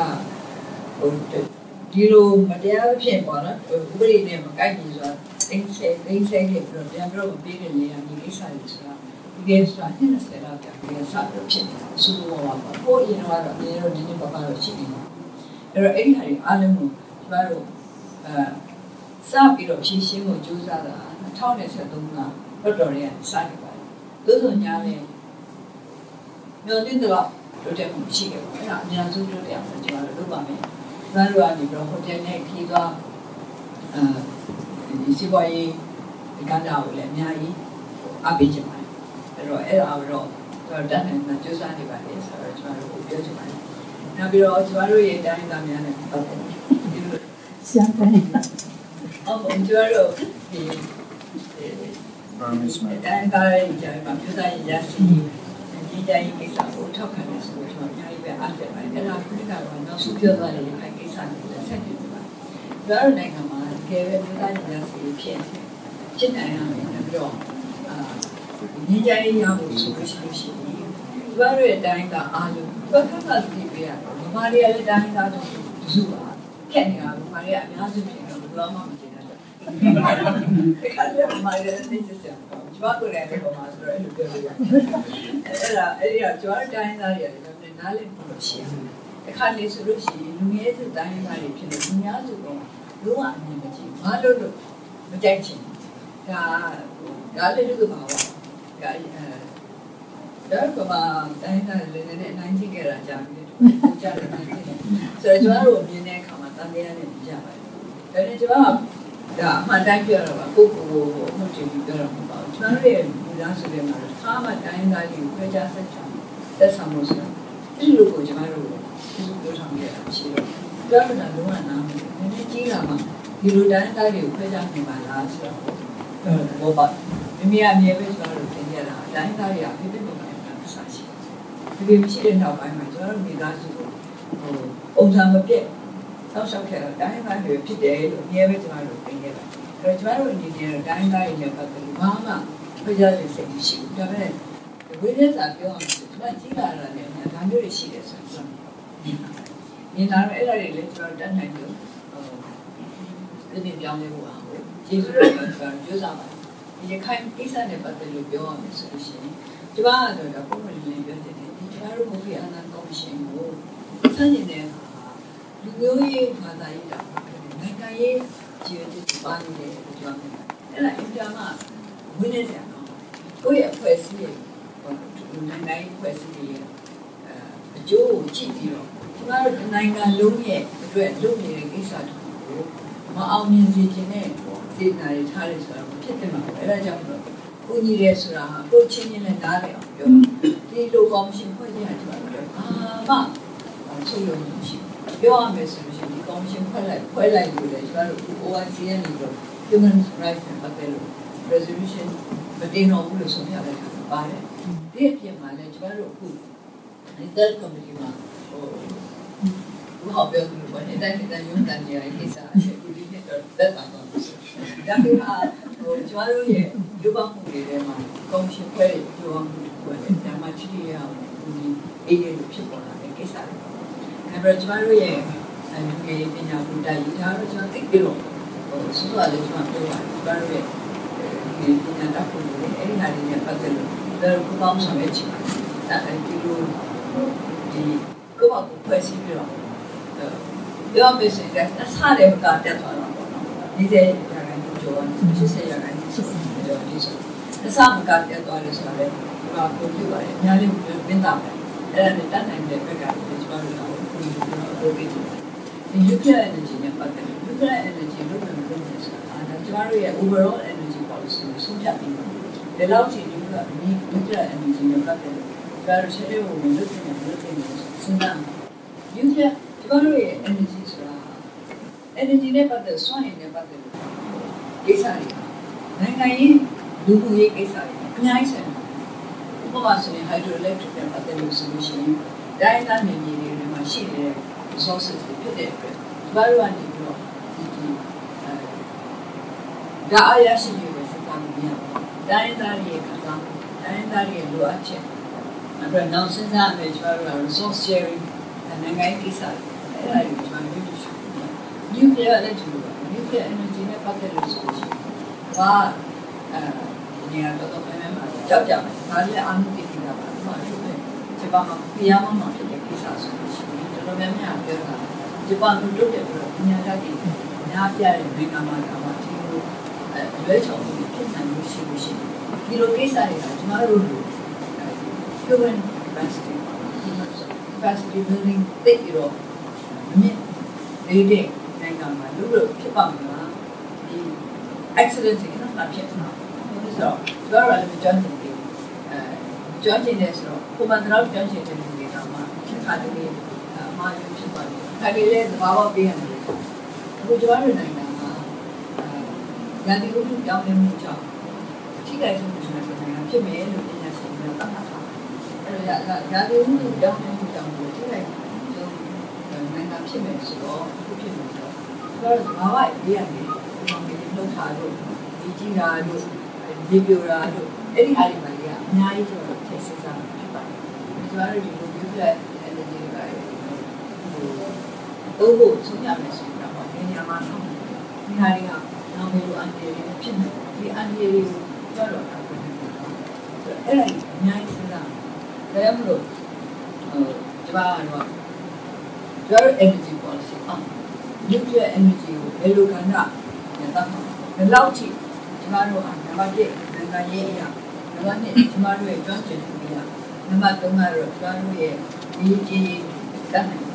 ဒီလိုမတရားဖြစ်ပေါ်လာဥပဒေနဲ့မကိုက်ဘူးဆိုတာအင်းစေအင်းစေနဲ့ပြောပြန်ပြောပြီးတဲ့နေရာဒီကိစ္စတွေဆိုတာဒီကိစ္စကနှစ်ဆယ်လောက်ကြာပြီးဆက်ပြီးဖြစ်နေတာစူးပေါ်ပါဟိုအရင်ကတော့အရင်တော့ဒီနေ့ပါပါတော့ရှိနေတာအဲ့တော့အဲ့ဒီဟာတွေအားလုံးကိုကျွန်တော်တို့အဲစပြီးတော့ဖြည့်ရှင်းဖို့ကြိုးစားတာ၂၀၂၃ကတော်တော်လေးစနေပါတယ်သို့ဆိုညာလဲမျိုးတင်တော့တို့တက်မှုရှိခဲ့ပါအဲ့ဒါအများဆုံးတို့တက်အောင်ကျွန်တော်တို့လုပ်ပါမယ်ကျွန်တော်တို့ကနေပြီးတော့ဟိုတယ်နဲ့ခီးသွားအဲဒီစီပွားရေးဒီကဏ္ဍကိုလည်းအများကြီးအပေးချင်ပါတယ်အဲ့တော့အဲ့ဒါတော့ကျွန်တော်တတ်နိုင်မှကြိုးစားနေပါလေဆိုတော့ကျွန်တော်တို့ပြောချင်ပါတယ်နောက်ပြီးတော့ကျွန်တော်တို့ရဲ့တိုင်းသားများနဲ့ပတ်သက်ပြီးဒီလိုရှင်းတယ်အော်ကျွန်တော်တို့ဒီတိုင်းသားရဲ့ဂျာမှာပြောတာရရှိဒီတိုင်းကိစ္စကိုထောက်ခံနေဆိုတော့ကျွန်တော်အများကြီးပဲအားပေးပါတယ်အဲ့ဒါခုနကတော့နောက်ဆုံးပြောသွားတဲ့ဒီကိစ္စကိုဆက်ပြီးပါကျွန်တော်နိုင်ငံမှာတကယ်ပဲပြောတာရရှိဖြစ်ဖြစ်နိုင်ရမယ်ပြီးတော့အာဒီတိုင်းရဖို့ဆိုလို့ရှိရင်ကျွန်တော်ရဲ့တိုင်းသားအားလုံးဘယ်ခါမှသိပြရတယ်ဗမာတွေလည်းတိုင်းသားတို့စုပါခက်နေတာဗမာတွေကအများစုဖြစ်တော့ဘယ်မှမသိတာဒီခါကျဗမာတွေသိချင်တယ်ကျွမ်းကိုလည်းဗမာဆိုတော့အဲ့လိုပြောလို့ရတယ်အဲ့ဒါအဲ့ဒီကကျွမ်းတိုင်းသားတွေလည်းလည်းနားလည်ဖို့ရှိတယ်အခါလေးဆိုလို့ရှိရင်လူငယ်စုတိုင်းသားတွေဖြစ်လို့လူများစုကလုံးဝအမြင်မကြည့်ဘာလို့လို့မကြိုက်ချင်ဒါဒါလည်းဒီကမှာပါဒါအဲဒါကမှတိုင်းသားလည်းလည်းအနိုင်ကျခဲ့တာကြာပြီကြားတယ်ဆိုတော့ကျွန်တော်တို့မြင်တဲ့အခါမှာတန်တရားနဲ့ကြပါတယ်ဒါနဲ့ကျွန်တော်ဒါအမှန်တိုင်းပြောတော့ပါကိုကိုကိုမှုချင်ပြီးပြောတော့မပါဘူးကျွန်တော်ရဲ့လူသားဆိုတဲ့မှာသာမတိုင်းသားတွေကိုပြကြဆက်ချင်သက်ဆောင်လို့ဆိုတော့ဒီလိုကိုကျွန်တော်တို့ဒီလိုပြောထားမိရတာရှိတော့ပြောတာလုံးဝနားမလည်နည်းနည်းကြီးလာမှဒီလိုတိုင်းသားတွေကိုပြကြနေပါလားဆိုတော့ဘောပါမိမိအမြဲပဲကျွန်တော်တို့သင်ရတာတိုင်းသားတွေကပြပြပြပြစားရှိဒီလိုရှိတဲ့နောက်ပိုင်းမှာကျွန်တော်တို့မိသားစုကိုဟိုပုံစံမပြည့်ဆောက်ရှောက်ခဲ့တော့တိုင်းသားတွေဖြစ်တယ်လို့အမြဲပဲကျွန်တော်တို့သင်ခဲ့တာအဲတော့ကျွန်တော်တို့အနေနဲ့တိုင်းသားတွေနဲ့ပတ်သက်လို့ဘာမှပြကြတဲ့စိတ်မရှိဘူးဒါပေမဲ့ဝိသေသပြောအောင်ဆိုကျွန်တော်ကြီးလာတာလည်းဒါမျိုးတွေရှိတယ်ဆိုတော့ဒီနားအဲ့ဒါတွေလည်းကျွန်တော်တတ်နိုင်လို့ဟိုဒီနေ့ပြောင်းလဲဖို့အောင်ကျေးဇူးတော်ကျွန်တော်ကြိုးစားပါတယ်ဒီခိုင်ကိစ္စနဲ့ပတ်သက်လို့ပြောရမယ်ဆိုလို့ရှိရင်ကျွန်တော်ကတော့ပုံမှန်လေးပြောတဲ့ဒီကျွန်တော်တို့ဘုရားအနန္တကော်မရှင်ကိုစတင်တဲ့လူမျိုးရေးဘာသာရေးတာနိုင်ငံရေးခြေတည်ပါနေတယ်ကျွန်တော်အဲ့ဒါအင်တာမှာဝင်းနေကြတော့ကိုယ့်ရဲ့အဖွဲ့အစည်းရဲ့နိုင်ငံရေးအဖွဲ့အစည်းရဲ့အကျိုးကိုကြည့်ပြီးတော့ကျွန်တော်တို့နိုင်ငံလုံးရဲ့အတွက်လုပ်နေတဲ့ကိစ္စတွေကိုမအောင်မြင်စေချင်တဲ့စေတနာတွေထားရဆိုတာဖြစ်တယ်မှာအဲ့ဒါကြောင့်တော့ကိုကြီးရဲဆိုတာကိုချင်းချင်းနဲ့နားလည်အောင်ပြောဒီလိုကော်မရှင်ဖွဲ့ခြင်းအတူတူအာမဆိုလို့ရှိပြောရမယ်ဆိုလို့ရှိရင်ဒီကော်မရှင်ဖွဲ့လိုက်ဖွဲ့လိုက်လို့လေကျွန်တော်တို့ O I C ရဲ့နေတော့ Human Rights နဲ့ပတ်သက်လို့ resolution မတင်တော့ဘူးလို့ဆိုပြလိုက်တာပါတယ်ဒီအပြင်မှာလည်းကျွန်တော်တို့အခု Legal Committee မှာဟိုဘာပြောလို့ဘာနဲ့တိုင်းတိုင်းရုံးတန်ကြရဲ့ကိစ္စအခုဒီနေ့တော့သက်သာတော့ဒါပေမဲ့ဟိုကျွန်တော်တို့ရဲ့လူ့ဘောင်မှုတွေထဲမှာကော်မရှင်ဖွဲ့တဲ့လူ့ဘောင်မှုတွေနဲ့ဒါမှချီရအောင်ဒီအေးရလို့ဖြစ်ပေါ်လာတဲ့ကိစ္စတွေအဲ့တော့ကျွန်တော်တို့ရဲ့လူငယ်ပညာဘုဒ္ဓရေးဒါတော့ကျွန်တော်သိပြီးတော့ဟိုဆိုတော့လည်းကျွန်တော်ပြောပါတယ်ကျွန်တော်ရဲ့ဒီပညာတတ်ဖို့လေအဲ့ဒီဟာတွေနဲ့ပတ်သက်လို့ဒါကိုပေါင်းဆောင်ရချင်တယ်အဲဒီလိုဒီကိုယ့်ဘာကိုဖွဲ့စည်းပြီးတော့ပြောမစင်တဲ့အစားတွေကတက်သွားတော့ပေါ့နော်ဒီတဲ့ရာခိုင်နှုန်းကျော်ရှစ်ဆယ်ရာခိုင်နှုန်းရှစ်ဆယ်ကျော်ဒီဆိုအစားကတက်သွားလို့ဆိုတော့လည်းဘာကိုပြောပါလဲအများကြီးပြင်တာပဲအဲ့ဒါနဲ့တတ်နိုင်တဲ့ဘက်ကကျွန်တော်တို့ကဒီလိုပေးတယ်ဒီ nuclear energy နဲ့ပတ်သက်လို့ nuclear energy လို့ပြောလို့ဆိုတာဒါကျွန်တော်တို့ရဲ့ overall energy policy ကိုဆုံးဖြတ်ပြီးဒီလောက်ချိန် nuclear nuclear energy နဲ့ပတ်သက်လို့ဒါရရှိတဲ့ဘုံလို့လုပ်နေတယ်လို့ပြောနေတယ်စဉ်းစား nuclear ကျွန်တော်တို့ရဲ့ energy ဆိုတာ energy နဲ့ပတ်သက်စွမ်းအင်နဲ့ပတ်သက်လို့ကိစ္စတွေနိုင်ငံရေးလူမှုရေးကိစ္စတွေအများကြီးဆိုင်ဥပမာဆိုရင် hydroelectric နဲ့ပတ်သက်လို့ဆိုလို့ရှိရင်တိုင်းသားနေနေတွေမှာရှိနေတဲ့ resources တွေဖြစ်တဲ့အတွက်ဘာလို့အနေပြီးတော့ဒီဒီအဲဒါအရာရှိတွေပဲစကားမပြောတိုင်းသားရဲ့ခံစားမှုတိုင်းသားရဲ့လိုအပ်ချက်အဲ့တော့နောက်စဉ်းစားမယ်ကျွန်တော်တို့က resource sharing နိုင်ငံရေးကိစ္စအဲ့ဒါတွေကျွန်တော်တို့ရှိတယ် nuclear energy nuclear energy နဲ့ပတ်သက်လို့ဆိုရှင်ဘာအဲဒီနေရာတော့တော့ပြန်မှာကြောက်ကြမယ်ဒါလည်းအမှုတည်နေတာပါဘာလို့လဲဒီဘာမှပြရမှာဖြစ်တဲ့ကိစ္စဆိုလို့ရှိရင်တော်တော်များများပြောတာဒီဘာလို့တို့တယ်ပြီးတော့ပညာတတ်တွေညားပြတဲ့နိုင်ငံမှာတော့ဒီလိုအဲလွဲချော်မှုဖြစ်နိုင်လို့ရှိလို့ရှိရင်ဒီလိုကိစ္စတွေကကျွန်တော်တို့လို human capacity capacity building တိတ်ပြီးတော့မြင့်နေတဲ့နိုင်ငံမှာလို့ဖြစ်ပါမလားဒီ excellence ကနာဖြစ်မှာဆိုတော့ကျွန်တော်လည်းကြောင်းနေတယ်အဲကြောင်းနေတယ်ဆိုတော့ပုံမှန်တော့ကြောင်းနေတယ်ဒီတော့မှခါတည်းအမှားဖြစ်ပါတယ်ခါတည်းလည်းသဘာဝပေးရတယ်အခုကျွန်တော်တို့နိုင်ငံမှာအဲရာသီဥတုကြောင်းနေမှုကြောင့်ထိခိုက်မှုတွေနိုင်ငံဖြစ်မယ်လို့ပညာရှင်တွေကသတ်မှတ်ထားတယ်အဲဒါရာသီဥတုကြောင်းနေမှုကြောင့်ထိခိုက်နိုင်ငံဖြစ်မယ်ဆိုတော့အခုဖြစ်နေတော့ကျွန်တော်တို့သဘာဝပေးရတယ်ဒီမှာမြေလုံးထားလို့ဒီကြီးတာလို့ဒီပြိုတာလို့အဲ့ဒီဟာတွေမှာလည်းအများကြီးကျွန်တော်တို့ထည့်စဉ်းစားဖြစ်ပါတယ်ကျွန်တော်တို့ဒီလိုမျိုးပြအဲ့ဒီတွေပါဟိုတော့ဆုံးရမယ်ဆိုတော့ဒီနေရာမှာဆုံးဒီဟာတွေကနောက်မျိုးအန်တီတွေဖြစ်နေဒီအန်တီတွေကိုကြောက်တော့တာပဲအဲ့ဒါအများကြီးစဉ်းစားတယ်ဒါကြောင့်မလို့ဟိုကျွန်တော်ကတော့ကျွန်တော် energy policy အောင် nuclear energy ကိုဘယ်လိုကဏ္ဍနဲ့တောက်မှာဘယ်လောက်ထိကျွန်တော်တို့ဟာနံပါတ်တစ်နိုင်ငံရေးအရာနံပါတ်နှစ်ကျွန်တော်တို့ရဲ့ကျွမ်းကျင်မှုအရာနံပါတ်သုံးကတော့ကျွန်တော်တို့ရဲ့ဒီကြီးတတ်နိုင်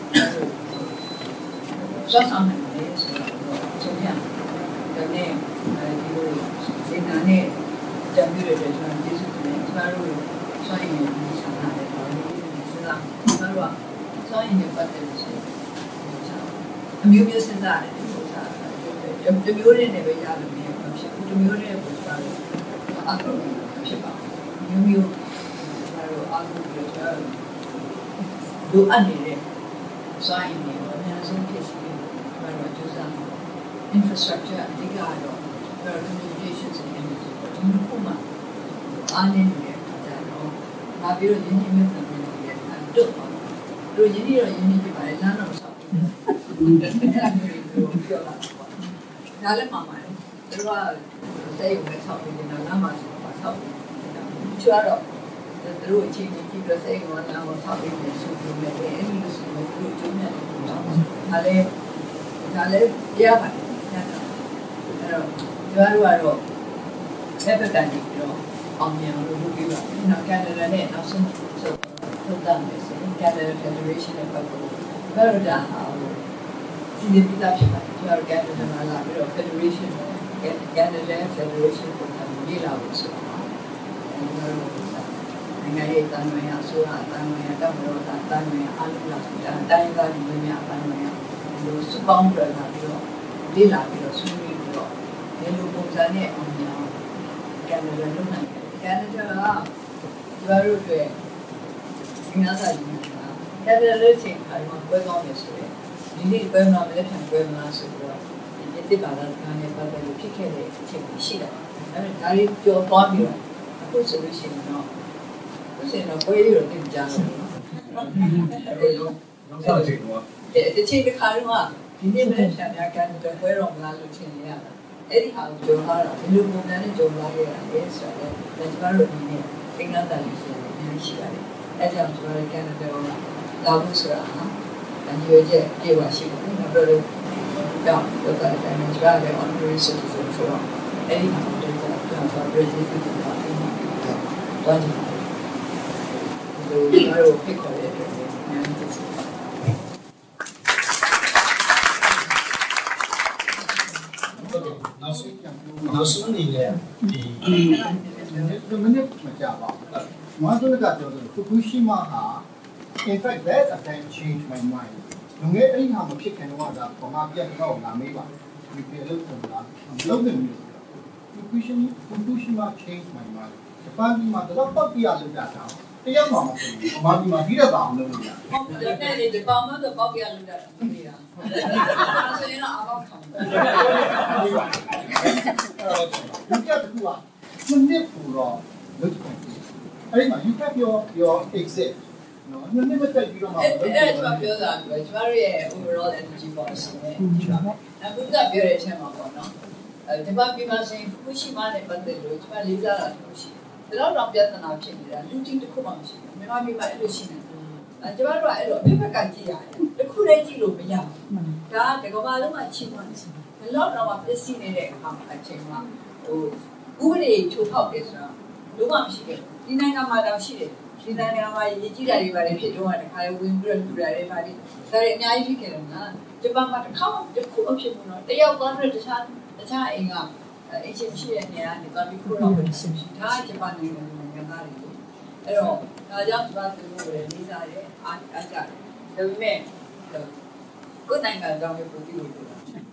စောင့်ဆောင်နိုင်တယ်ဆိုတော့ကျွန်တော်ဒါနဲ့ဒီလိုစေနာနဲ့ကြံပြရတဲ့ကျွန်တော်ကျေးဇူးတင်တယ်ကျွန်တော်တို့ဆွမ်းရည်ကိုဆောင်လာတယ်ပေါ့လေစဉ်းစားကျွန်တော်တို့ဆွမ်းရည်နဲ့ပတ်သက်လို့ဆိုအမျိုးမျိုးစဉ်းစားတယ်ဒီလိုစားတမျိုးနဲ့လည်းပဲရလို့မရဘူးဖြစ်ဘူးတမျိုးနဲ့ပုံစံလို့အကူဖြစ်ပါမျိုးမျိုးကျွန်တော်အကူပြောချင်လူအနေနဲ့စိုင်းနေတော့အများဆုံးဖြစ်စီကျွန်တော်ကြိုးစား infrastructure အဓိကတော့ communications and energy ဒီလိုပုံမှန်အားနည်းနေတဲ့အခါကျတော့ဒါပြီးတော့ရင်းနှီးမြှုပ်နှံမှုတွေရဲ့တော့တို့ရင်းနှီးတော့ရင်းနှီးပြပါလေလမ်းတော့ဆောက်တယ်ပြောတာဒါလည်းမှမှာတယ်တို့ကစိတ်ဝင်ဆောက်ပြီးတော့လမ်းမှာဆောက်ချွာတော့တို့အချင်းချင်းပြစိတ်ဝင်လာတော့ဆောက်ပြီးနေဆိုပြီးလည်းအဲ့ဒီလိုဆိုတော့တို့ကျုံးနေတယ်ဒါလည်းဒါလည်းရပါတယ်အဲ့တော့ကျွားတို့ကတော့လက်ပတ်ကန်ပြီးတော့အောင်မြင်လို့လုပ်ပြီးပါနောက်ကန်နဒါနဲ့နောက်ဆုံးဆိုထုတ်တာမယ်ဆိုရင်ကန်နဒါ Federation နဲ့ပတ်သက်လို့ဘယ်လိုဒါဟာဒီနေ့ပြတာဖြစ်ပါတယ်ကျွားတို့ကန်နဒါမှာလာပြီးတော့ Federation ကန်နဒါ Federation ကိုทำရေးလာလို့ဆိုတော့နိုင်ငံရေးတန်မြာဆိုတာတန်မြာတော့တော့တန်မြာအလုပ်လာတိုင်းသားတွေများတန်မြာဒီလိုစပေါင်းပြလာပြီးတော့လေးလာပြီးတော့ဆွေးနွေးပြီးတော့ဒီလိုပုံစံနဲ့အောင်မြင်အောင်ကန်နဒါလုပ်နိုင်တယ်ကန်နဒါကကျွားတို့တွေငါးစာကြီးနေတာကန်နဒါလို့ချင်းအားလုံးပွဲကောင်းနေဆိုရင်ဒီနေ့ပွဲမှာလည်းပြန်ပွဲမှာဆိုတော့ဒီတိပါလာစကားနဲ့ပတ်သက်လို့ဖြစ်ခဲ့တဲ့အချိန်ရှိတယ်အဲဒါဒါလေးပြောသွားပြီးတော့အခုဆိုလို့ရှိရင်တော့အခုဆိုရင်တော့ပွဲရတော့တင်ကြတယ်နောက်ဆက်ချိန်တော့တချို့တစ်ခါတော့ဒီနေ့ပဲဆရာများကန်တဲ့ပွဲတော်မလားလို့ထင်နေရတာအဲ့ဒီဟာကိုကြုံလာတာဒီလိုပုံစံနဲ့ကြုံလာခဲ့တာလေဆိုတော့လည်းကျွန်တော်တို့ဒီနေ့သင်္ကန်းတန်လေးရှိတယ်များရှိပါတယ်အဲ့ကြောင့်ကျွန်တော်ကန်တဲ့တော့လာဖို့ဆိုတာဟာအညွေချက်ပြေဝရှိတယ်နောက်တော့ကြောင့်တော့တဲ့တိုင်းမှာကျွန်တော်လည်း honorary citizen ဆိုတော့အဲ့ဒီဟာကိုတော့ကျွန်တော်ပြည်သူတွေကတော့ဒီမှာတော့ဒီလိုမျိုးဖိတ်ခေါ်ရတဲ့များကြီးဖြစ်တယ်နောက်ဆုံးနောက်ဆုံးအနေနဲ့ဒီဒီမနစ်မကြပါဘူး။မွားတို့ကပြောတယ်ဖူကူရှီမာဟာ in fact that event changed my mind ။ငွေအဲ့ဒီဟာမဖြစ်ခင်တော့ကပမာပြတ်တော့လာမေးပါ။ဒီပြေလို့တော့လာလုံးနေပြီ။ ဖူကူရှီမာ changed my mind ။ဒီပါဒီမှာတော့ပတ်ပြရလို့တာ။တရားမှမဖြစ်ဘူး။ဘာဒီမှာဒီတော့တောင်းလို့ရ။ဟုတ်တယ်နဲ့လေဒီပေါမတော့ပေါက်ရလို့တာမေးတာဆိုရင်တော့အပေါက်ခံတယ် you get to do it. You need to do it. Anyway, you have your your exit. No, you never take you don't အဲ့အဲ့ကျွန်တော်ပြောတာကကျွန်တော်ရဲ့ overall energy policy နဲ့ဒီပါအခုကပြောတဲ့အချက်မှာပေါ့နော်အဲဒီမှာပြမစင်ဖူရှိမနဲ့ပတ်သက်လို့ကျွန်တော်လေးစားတာလို့ရှိတယ်ဒါတော့ပြဿနာဖြစ်နေတာလူချင်းတစ်ခုမှမရှိဘူးမြန်မာပြည်မှာအဲ့လိုရှိနေတယ်အဲကျွန်တော်တို့ကအဲ့လိုအပြစ်ဘက်ကကြည့်ရတယ်တစ်ခုတည်းကြည့်လို့မရဘူးဒါကတကဘာလုံးမှာချိန်မှနေတယ်လောက်တော့ပစ္စည်းနေတဲ့အခါအချိန်မှာဟိုဥပဒေချိုးဖောက်တယ်ဆိုတာလုံးဝမရှိဘူးဒီနိုင်ငံမှာတော့ရှိတယ်ဒီနိုင်ငံမှာရည်ကြီးတာတွေပါလေဖြစ်တော့တခါဝင်ပြီးတော့လူတွေပါလေဒါတွေအများကြီးဖြစ်ခဲ့တယ်နော်ဂျပန်မှာတစ်ခါမှတစ်ခုမဖြစ်ဘူးနော်တယောက်သွားတဲ့တခြားတခြားအိမ်ကအချင်းရှိတဲ့နေရာကနေသွားပြီးခိုးတော့ဖြစ်ရှိဒါဂျပန်နိုင်ငံနိုင်ငံသားတွေအဲ့တော့ဒါကြောင့်ဂျပန်ပြည်လို့လည်းလေးစားတယ်အားအားကြတယ်ဒါပေမဲ့ကိုယ်နိုင်ငံကြောင့်ပဲပို့ပြီးလို့ပြောတာ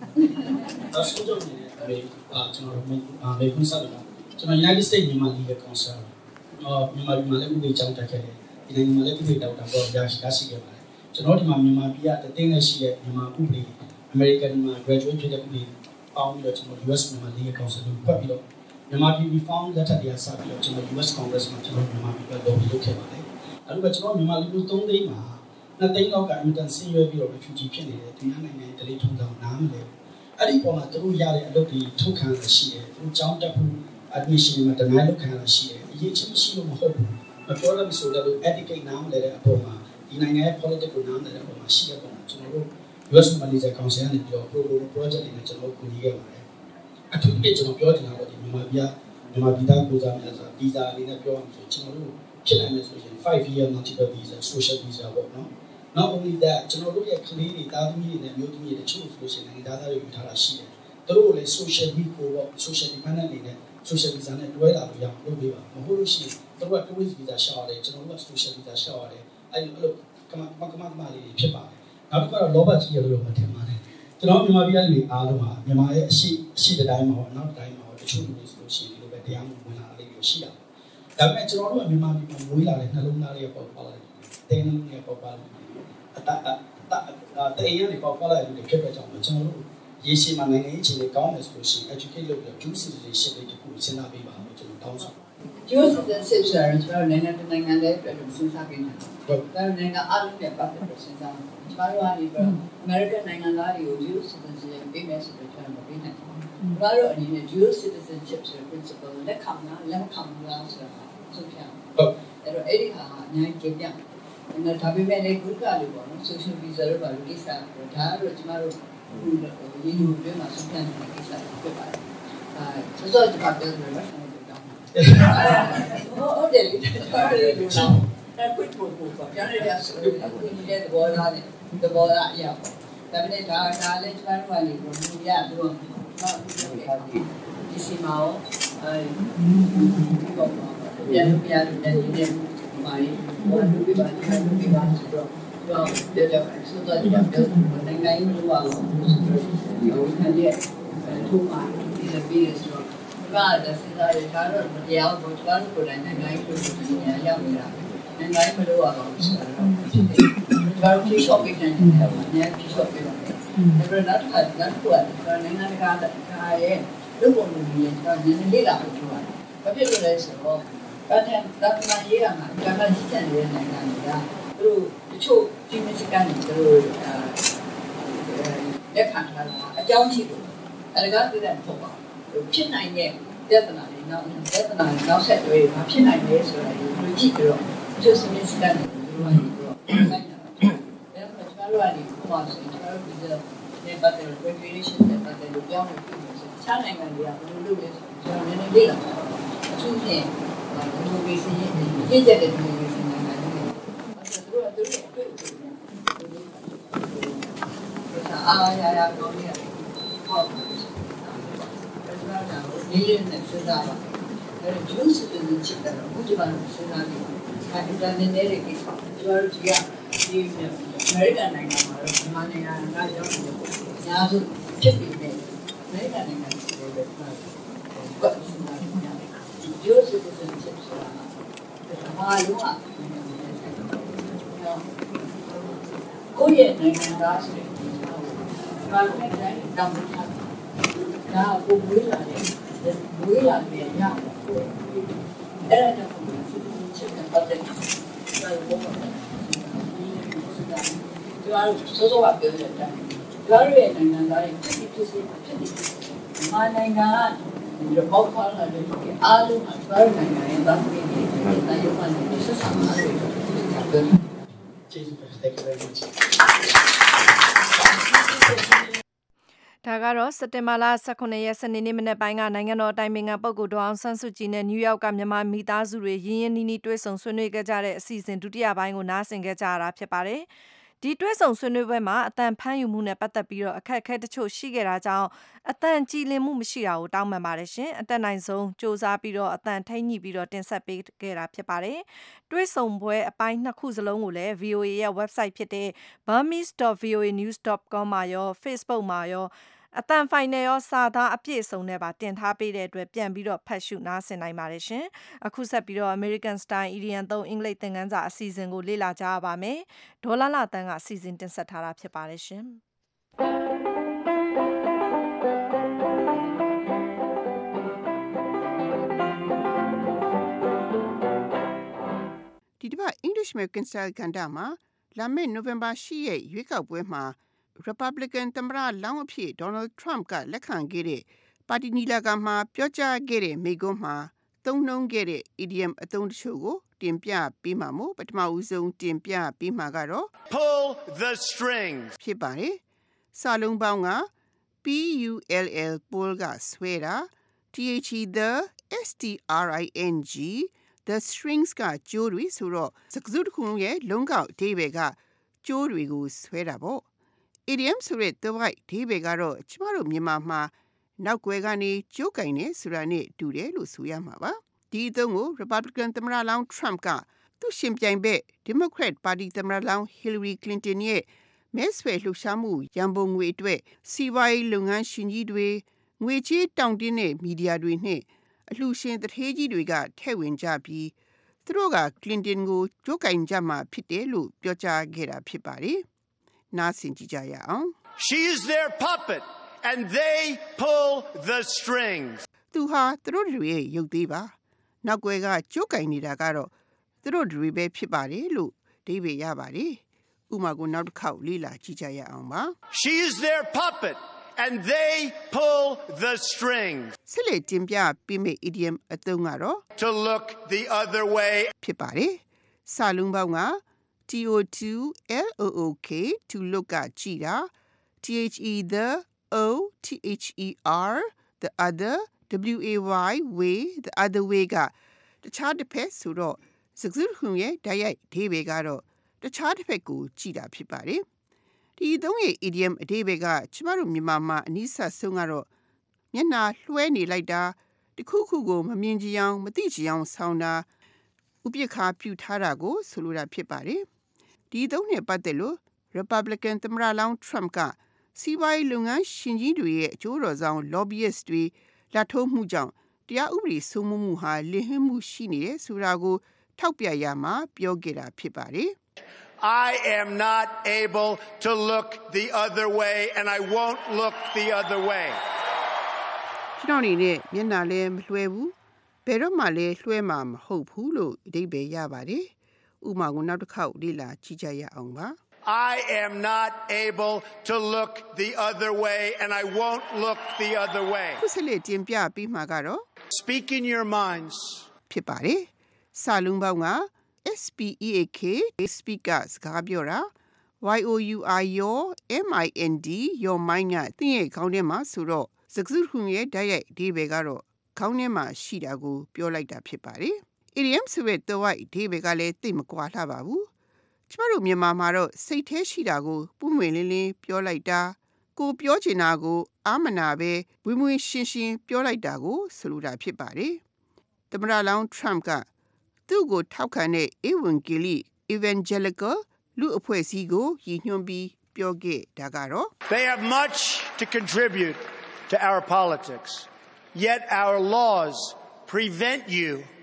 အဆိုးကြောင့်လည်းအဲအာကျွန်တော်တို့အာမေကွန်ဆာတော့ကျွန်တော် United States မြန်မာ Legal Council အော်မြန်မာပြည်မှာလည်းဥပဒေကြောင်းတက်ခဲ့တယ်ဒီနိုင်ငံမှာလည်းဥပဒေတောက်တာပေါ့ရရှိရရှိခဲ့ပါတယ်ကျွန်တော်ဒီမှာမြန်မာပြည်ကတသိန်းနဲ့ရှိတဲ့မြန်မာဥပဒေ American မှာ graduate ဖြစ်တဲ့ဥပဒေပေါင်းပြီးတော့ကျွန်တော် U S မြန်မာ Legal Council ကိုဖတ်ပြီးတော့မြန်မာပြည် reform လက်ထက်တရားစပြီးတော့ကျွန်တော် U S Congress မှာကျွန်တော်မြန်မာပြည်က lobby လုပ်ခဲ့ပါတယ်အဲ့တော့ကျွန်တော်မြန်မာလူမျိုးသုံးသိန်းမှာနှစ်သိန်းလောက်က immigrant ဆင်းရဲပြီးတော့ refugee ဖြစ်နေတယ်ဒီနိုင်ငံရဲ့တလေးထုံးတောင်နားမလဲအဲ့ဒီပေါ်မှာသူတို့ရတဲ့အလုပ်တွေထုတ်ခံရရှိတယ်သူတို့ကြောင်းတက်ဖို့ admission မှာ deny လုပ်ခံရရှိတယ်အရေးချင်းရှိလို့မဟုတ်ဘူးမပြောလို့ဆိုတော့ educate နားမလဲတဲ့အပေါ်မှာဒီနိုင်ငံရဲ့ politics ကိုနားမလဲတဲ့အပေါ်မှာရှိတဲ့ပုံမှာကျွန်တော်တို့ U S Malaysia Council ကနေပြော project တွေနဲ့ကျွန်တော်ကူညီခဲ့ပါတယ်အထူးသဖြင့်ကျွန်တော်ပြောချင်တာတော့ဒီမြန်မာပြည်မြန်မာပြည်သားကိုစားများစွာ visa အနေနဲ့ပြောရမှာဆိုကျွန်တော်တို့ဖြစ်နိုင်မယ်ဆိုရင် five year multiple visa social visa ပေါ့နော် not only that ကျွန်တော်တို့ရဲ့ကလေးတွေတာသမီးတွေနဲ့မျိုးသမီးတွေတချို့ဆိုလို့ရှိရင်နိုင်ငံသားတွေယူထားတာရှိတယ်သူတို့လည်း social week ကိုပေါ့ social dependent တွေနဲ့ social visa နဲ့တွဲလာလို့ရအောင်လုပ်ပေးပါမဟုတ်လို့ရှိရင်သူတို့က tourist visa ရှောက်ရတယ်ကျွန်တော်တို့က social visa ရှောက်ရတယ်အဲ့လိုအဲ့လိုကမကမကမလေးဖြစ်ပါတယ်နောက်တစ်ခါတော့လောဘကြီးရလို့မထင်ပါနဲ့ကျွန်တော်မြန်မာပြည်ကလူအားလုံးဟာမြန်မာရဲ့အရှိအရှိတိုင်းမှာနောက်တိုင်းမှာတချို့လူတွေဆိုလို့ရှိရင်ဒီလိုပဲတရားမှုဝင်လာလေးမျိုးရှိတာဒါပေမဲ့ကျွန်တော်တို့ကမြန်မာပြည်မှာမွေးလာတဲ့နှလုံးသားတွေပေါ့ပါလာတယ်တင်းလုံးတွေပေါ့ပါလာတယ်အတအတတေးရတွေပေါ့ပါလာတယ်ဖြစ်တဲ့ကြောင့်ကျွန်တော်တို့ရေရှည်မှာနိုင်ငံရေးအခြေအနေကောင်းတယ်ဆိုလို့ရှိရင် educate လုပ်ပြီး due citizenship တွေတခုစဉ်းစားပေးပါလို့ကျွန်တော်တောင်းဆို due citizenship ဆိုတာကျွန်တော်နိုင်ငံတနိုင်ငံလေးအတွက်စဉ်းစားပေးနေတာဟုတ်ဒါနိုင်ငံအားလုံးနဲ့ပတ်သက်ပြီးစဉ်းစားကျွန်တော်တို့ကနေပြီး American နိုင်ငံသားတွေကို due citizenship ပေးမယ်ဆိုတော့ကျွန်တော်မပေးနိုင်ဘူး။ဘာလို့အနေနဲ့ due citizenship ဆိုတဲ့ principle လက်ခံလားလက်မခံဘူးလားဆိုတာဆိုပြ။ဟုတ်အဲ့တော့အဲ့ဒီဟာအများကြီးကြည့်ပြ။အဲ့ဒါပေမဲ့လည်းခုကလေးပေါ့နော် social visa လို့ပါလို့ကိစ္စဒါတော့ကျွန်တော်တို့ဒီလိုတွေမှာဆက်ပြန်နေတဲ့ကိစ္စဖြစ်ပါတယ်။အဲဆိုတော့ဒီပတ်သက်လို့လည်းဟုတ်တယ်လေဟုတ်တယ်လေအဲ့ကွတ်ပို့ပို့ပေါ့ကြားရတဲ့ဆိုအခုဒီတဲ့ဘောလာနဲ့ဒီဘောလာအရာပေါ့ဒါပေမဲ့ဒါဒါလည်းကျွန်တော်တို့ကနေလူရတို့ဒီစီမောအဲဒီပေါ့ပြန်လို့ပြန်လို့လည်းဒီနေ့မာရီဘောလူပြပါဒီလူပြပါဆိုတော့တော့တဲ့တဲ့ဆိုတော့ဒီတော့နိုင်ငံရေးလို့ပါလို့ဒီဟိုခံရဲ့ထိုးပါဒီလိုပြီးဆိုတော့ဘာသာစကားတွေဒါတော့မပြောင်းဘူးကျွန်တော်တို့ကိုယ်တိုင်နိုင်ငံရေးလို့ဒီနေရာရောက်နေတာနိုင်ငံရေးမလို့ရအောင်ဆိုတော့ဖြစ်တယ်ကျွန်တော်တို့ shopping နဲ့နေရာမှာနေရာ shopping လုပ်တယ်ဒါပေမဲ့နောက်တစ်ခါနောက်တစ်ခုကနိုင်ငံတကာကရဲ့လူပုံလူကြီးကျွန်တော်နည်းနည်းလေးလာဖို့ပြောတာဘာဖြစ်လို့လဲဆိုတော့ဒါတန်ဒါတန်ရေးရမှာဒါကကြီးကျယ်တဲ့နိုင်ငံတွေကသူတို့တချို့ဒီမစ်ကန်တွေသူတို့လက်ခံထားတာအကြောင်းရှိလို့အဲဒါကတည်းကပေါ့ပါဖြစ်နိုင်တဲ့ပြဿနာတွေနောက်ပြဿနာတွေနောက်ဆက်တွဲဘာဖြစ်နိုင်လဲဆိုတာကိုလူကြည့်ပြီးတော့ကျစမစ်ကန်တွေတို့ဘာတွေတော့နိုင်တာဒါပေမဲ့ကျွန်တော်တို့ကနေပုံမှန်ဆိုကျွန်တော်တို့ဒီနဲ့ပတ်သက်တဲ့ regulation နဲ့ပတ်သက်လို့ပြောင်းလို့ပြုလို့ဆိုခြားနိုင်ငံတွေကဘယ်လိုလုပ်လဲဆိုကျွန်တော်နည်းနည်းလေ့လာတာအထူးဖြင့်ဒီလိုပဲစီရင်ရည်ကြတဲ့ဒီလိုပဲစီနိုင်ငံတွေအဲ့ဒါတို့ကတို့ရဲ့အတွေ့အကြုံတွေအားရရတော့နေဟုတ်ဒီလိုနဲ့စဉ်းစားပါအဲ့ဒါ due citizenship ကတော့ဘုရားကစဉ်းစားနေတယ်အဲ့ဒါနဲ့လည်းကိစ္စကျွန်တော်တို့ကဒီ American နိုင်ငံမှာတော့မြန်မာနိုင်ငံကရောက်နေတယ်အများစုဖြစ်ပြီးနေ American နိုင်ငံတွေပဲပတ်စဉ်းစားနေတယ် due citizenship ဆိုတာဘာလို့อ่ะကိုယ့်ရဲ့နိုင်ငံသားဆိုတဲ့ဒီကျွန်တော်တို့လည်းတိုင်းတောင်းထားဒါကိုဝေးလာတယ်ဝေးလာတယ်ညအဲ့ဒါကြောင့်ဒီချက်ပတ်တဲ့ဒါကိုဘာလို့စောစောကပြောတဲ့အတိုင်းဒါရဲ့နိုင်ငံသားတွေဖြစ်ဖြစ်ဖြစ်ဖြစ်ဖြစ်မာနိုင်ငံကဘောက်ခေါ်လာတဲ့အားလုံးအစပိုင်းနိုင်ငံရဲ့သားတွေနဲ့တိုင်းမှာနေဆက်ဆံအားတွေပြောကျေးဇူးတင်ပါတယ်ဒါကတော့စက်တင်ဘာလ十九ရက်စနေနေ့မနက်ပိုင်းကနိုင်ငံတော်အတိုင်ပင်ခံပုဂ္ဂိုလ်ဒေါအောင်ဆန်းစုကြည်နဲ့နယူးယောက်ကမြန်မာမိသားစုတွေရင်းရင်းနှီးနှီးတွေ့ဆုံဆွေးနွေးခဲ့ကြတဲ့အစီအစဉ်ဒုတိယပိုင်းကိုနားဆင်ခဲ့ကြရတာဖြစ်ပါတယ်။ဒီတွေ့ဆုံဆွေးနွေးပွဲမှာအတန်ဖမ်းယူမှုနဲ့ပတ်သက်ပြီးတော့အခက်အခဲတချို့ရှိခဲ့တာကြောင့်အတန်ကြည်လင်မှုမရှိတာကိုတောင်းပန်ပါတယ်ရှင်။အတက်နိုင်ဆုံးစ조사ပြီးတော့အတန်ထိညှိပြီးတော့တင်ဆက်ပေးခဲ့တာဖြစ်ပါတယ်။တွေ့ဆုံပွဲအပိုင်းနှစ်ခုစလုံးကိုလည်း V O A ရဲ့ website ဖြစ်တဲ့ burmese dot v o a news dot com မှာရော Facebook မှာရောအတန်ဖိုင်နယ်ရောစာသားအပြည့်စုံနဲ့ပါတင်ထားပေးတဲ့အတွက်ပြန်ပြီးတော့ဖတ်ရှုနားဆင်နိုင်ပါတယ်ရှင်။အခုဆက်ပြီးတော့ American Style Idiom သုံးအင်္ဂလိပ်သင်ခန်းစာအစီအစဉ်ကိုလေ့လာကြရပါမယ်။ဒေါ်လာလာတန်းကအစီအစဉ်တင်ဆက်ထားတာဖြစ်ပါတယ်ရှင်။ဒီတစ်ပတ် English American Style ကဏ္ဍမှာလာမယ့် November ၈ရက်ရွေးကောက်ပွဲမှာRepublican သမ္မတလောင်းအဖြစ် Donald Trump ကလက်ခံခဲ့တဲ့ပါတီညီလာခံမှာပြောကြားခဲ့တဲ့မိန့်ခွန်းမှာသုံးနှုန်းခဲ့တဲ့ idiom အသုံးတချို့ကိုတင်ပြပေးမှာမို့ပထမဦးဆုံးတင်ပြပေးမှာကတော့ Pull the strings ဖြစ်ပါတယ်။စာလုံးပေါင်းက P U L L pull ကဆွဲတာ T H E the S T R I N G the strings ကကြိုးတွေဆိုတော့စကားစုတစ်ခုလုံးရဲ့လုံးကောက်အဓိပ္ပာယ်ကကြိုးတွေကိုဆွဲတာပေါ့idiom ဆိုတဲ့သွယ်ဝိုက်အဓိပ္ပာယ်ကတော့ကျမတို့မြန်မာမှာနောက်ွယ်ကနေကြိုးကင်နေဆိုတာနဲ့တူတယ်လို့ဆိုရမှာပါဒီအသုံးကို Republican သမ္မတလောင်း Trump ကသူ့ရှင်ပြိုင်ဘက် Democrat ပါတီသမ္မတလောင်း Hillary Clinton ရဲ့မဲဆွယ်လှုပ်ရှားမှုရန်ပုံငွေအတွက်စီးပွားရေးလုပ်ငန်းရှင်ကြီးတွေငွေချေးတောင်းတင်းတဲ့မီဒီယာတွေနဲ့အလှူရှင်တထေးကြီးတွေကထည့်ဝင်ကြပြီးသူတို့က Clinton ကိုကြိုးကင်ကြမှာဖြစ်တယ်လို့ပြောကြားခဲ့တာဖြစ်ပါတယ်နားဆင်ကြကြရအောင် She is their puppet and they pull the strings သူဟာသူတို့တွေရဲ့ရုပ်သေးပါနောက်ွယ်ကကြိုးကင်နေတာကတော့သူတို့တွေပဲဖြစ်ပါတယ်လို့အဓိပ္ပာယ်ရပါတယ်ဥပမာကိုနောက်တစ်ခေါက်လေ့လာကြည့်ကြရအောင်ပါ She is their puppet and they pull the strings ဆက်လက်တင်ပြပေးမယ့် idiom အသုံးကတော့ to look the other way ဖြစ်ပါတယ်စာလုံးပေါင်းကT O two L O O K to look ကကြည့်တာ T H E the O T H E R the other W A Y way the other way ကတခြားတစ်ဖက်ဆိုတော့စကားစုခုရဲ့ဓာတ်ရိုက်အဓိပ္ပာယ်ကတော့တခြားတစ်ဖက်ကိုကြည့်တာဖြစ်ပါတယ်ဒီသုံးရဲ့ idiom အဓိပ္ပာယ်ကကျမတို့မြန်မာမှာအနည်းဆက်ဆုံးကတော့မျက်နှာလွှဲနေလိုက်တာတခုခုကိုမမြင်ကြအောင်မသိကြအောင်ဆောင်းတာဥပက္ခပြုထားတာကိုဆိုလိုတာဖြစ်ပါတယ်ဒီသုံးနဲ့ပတ်သက်လို့ Republican သမ္မတလောင်း Trump ကစီးပွားရေးလုပ်ငန်းရှင်ကြီးတွေရဲ့အကျိုးတော်ဆောင် lobbyist တွေလက်ထုံးမှုကြောင့်တရားဥပဒေစိုးမိုးမှုဟာလစ်ဟင်းမှုရှိနေတယ်ဆိုတာကိုထောက်ပြရမှာပြောခဲ့တာဖြစ်ပါတယ် I am not able to look the other way and I won't look the other way ကျွန်တော်အနေနဲ့မျက်နှာလည်းမလွှဲဘူးဘယ်တော့မှလည်းလွှဲမှာမဟုတ်ဘူးလို့အဓိပ္ပာယ်ရပါတယ်ဥပမာကိုနောက်တစ်ခေါက်လေ့လာကြည့်ကြရအောင်ပါ I am not able to look the other way and I won't look the other way ခုဆက်လက်တင်ပြပေးမှာကတော့ Speak in your minds ဖြစ်ပါတယ်စာလုံးပေါင်းက S P E A K speak ကစကားပြောတာ Y O U R your M I N D your mind ကသင်ရဲ့ခေါင်းထဲမှာဆိုတော့စကားစုခုရဲ့ဓာတ်ရိုက်အဓိပ္ပာယ်ကတော့ခေါင်းထဲမှာရှိတာကိုပြောလိုက်တာဖြစ်ပါတယ်idiom ဆိုတဲ့သွယ်ဝိုက်အဓိပ္ပာယ်ကလည်းသိပ်မကွာလှပါဘူးကျမတို့မြန်မာမှာတော့စိတ်ထဲရှိတာကိုပုံမှန်လင်းလင်းပြောလိုက်တာကိုပြောချင်တာကိုအာမနာပဲဝင်းဝင်းရှင်းရှင်းပြောလိုက်တာကိုဆိုလိုတာဖြစ်ပါတယ်သမ္မတလောင်း Trump ကသူ့ကိုထောက်ခံတဲ့ Evangeli Evangelical လူအဖွဲ့အစည်းကိုရည်ညွှန်းပြီးပြောခဲ့တာကတော့ They have much to contribute to our politics yet our laws prevent you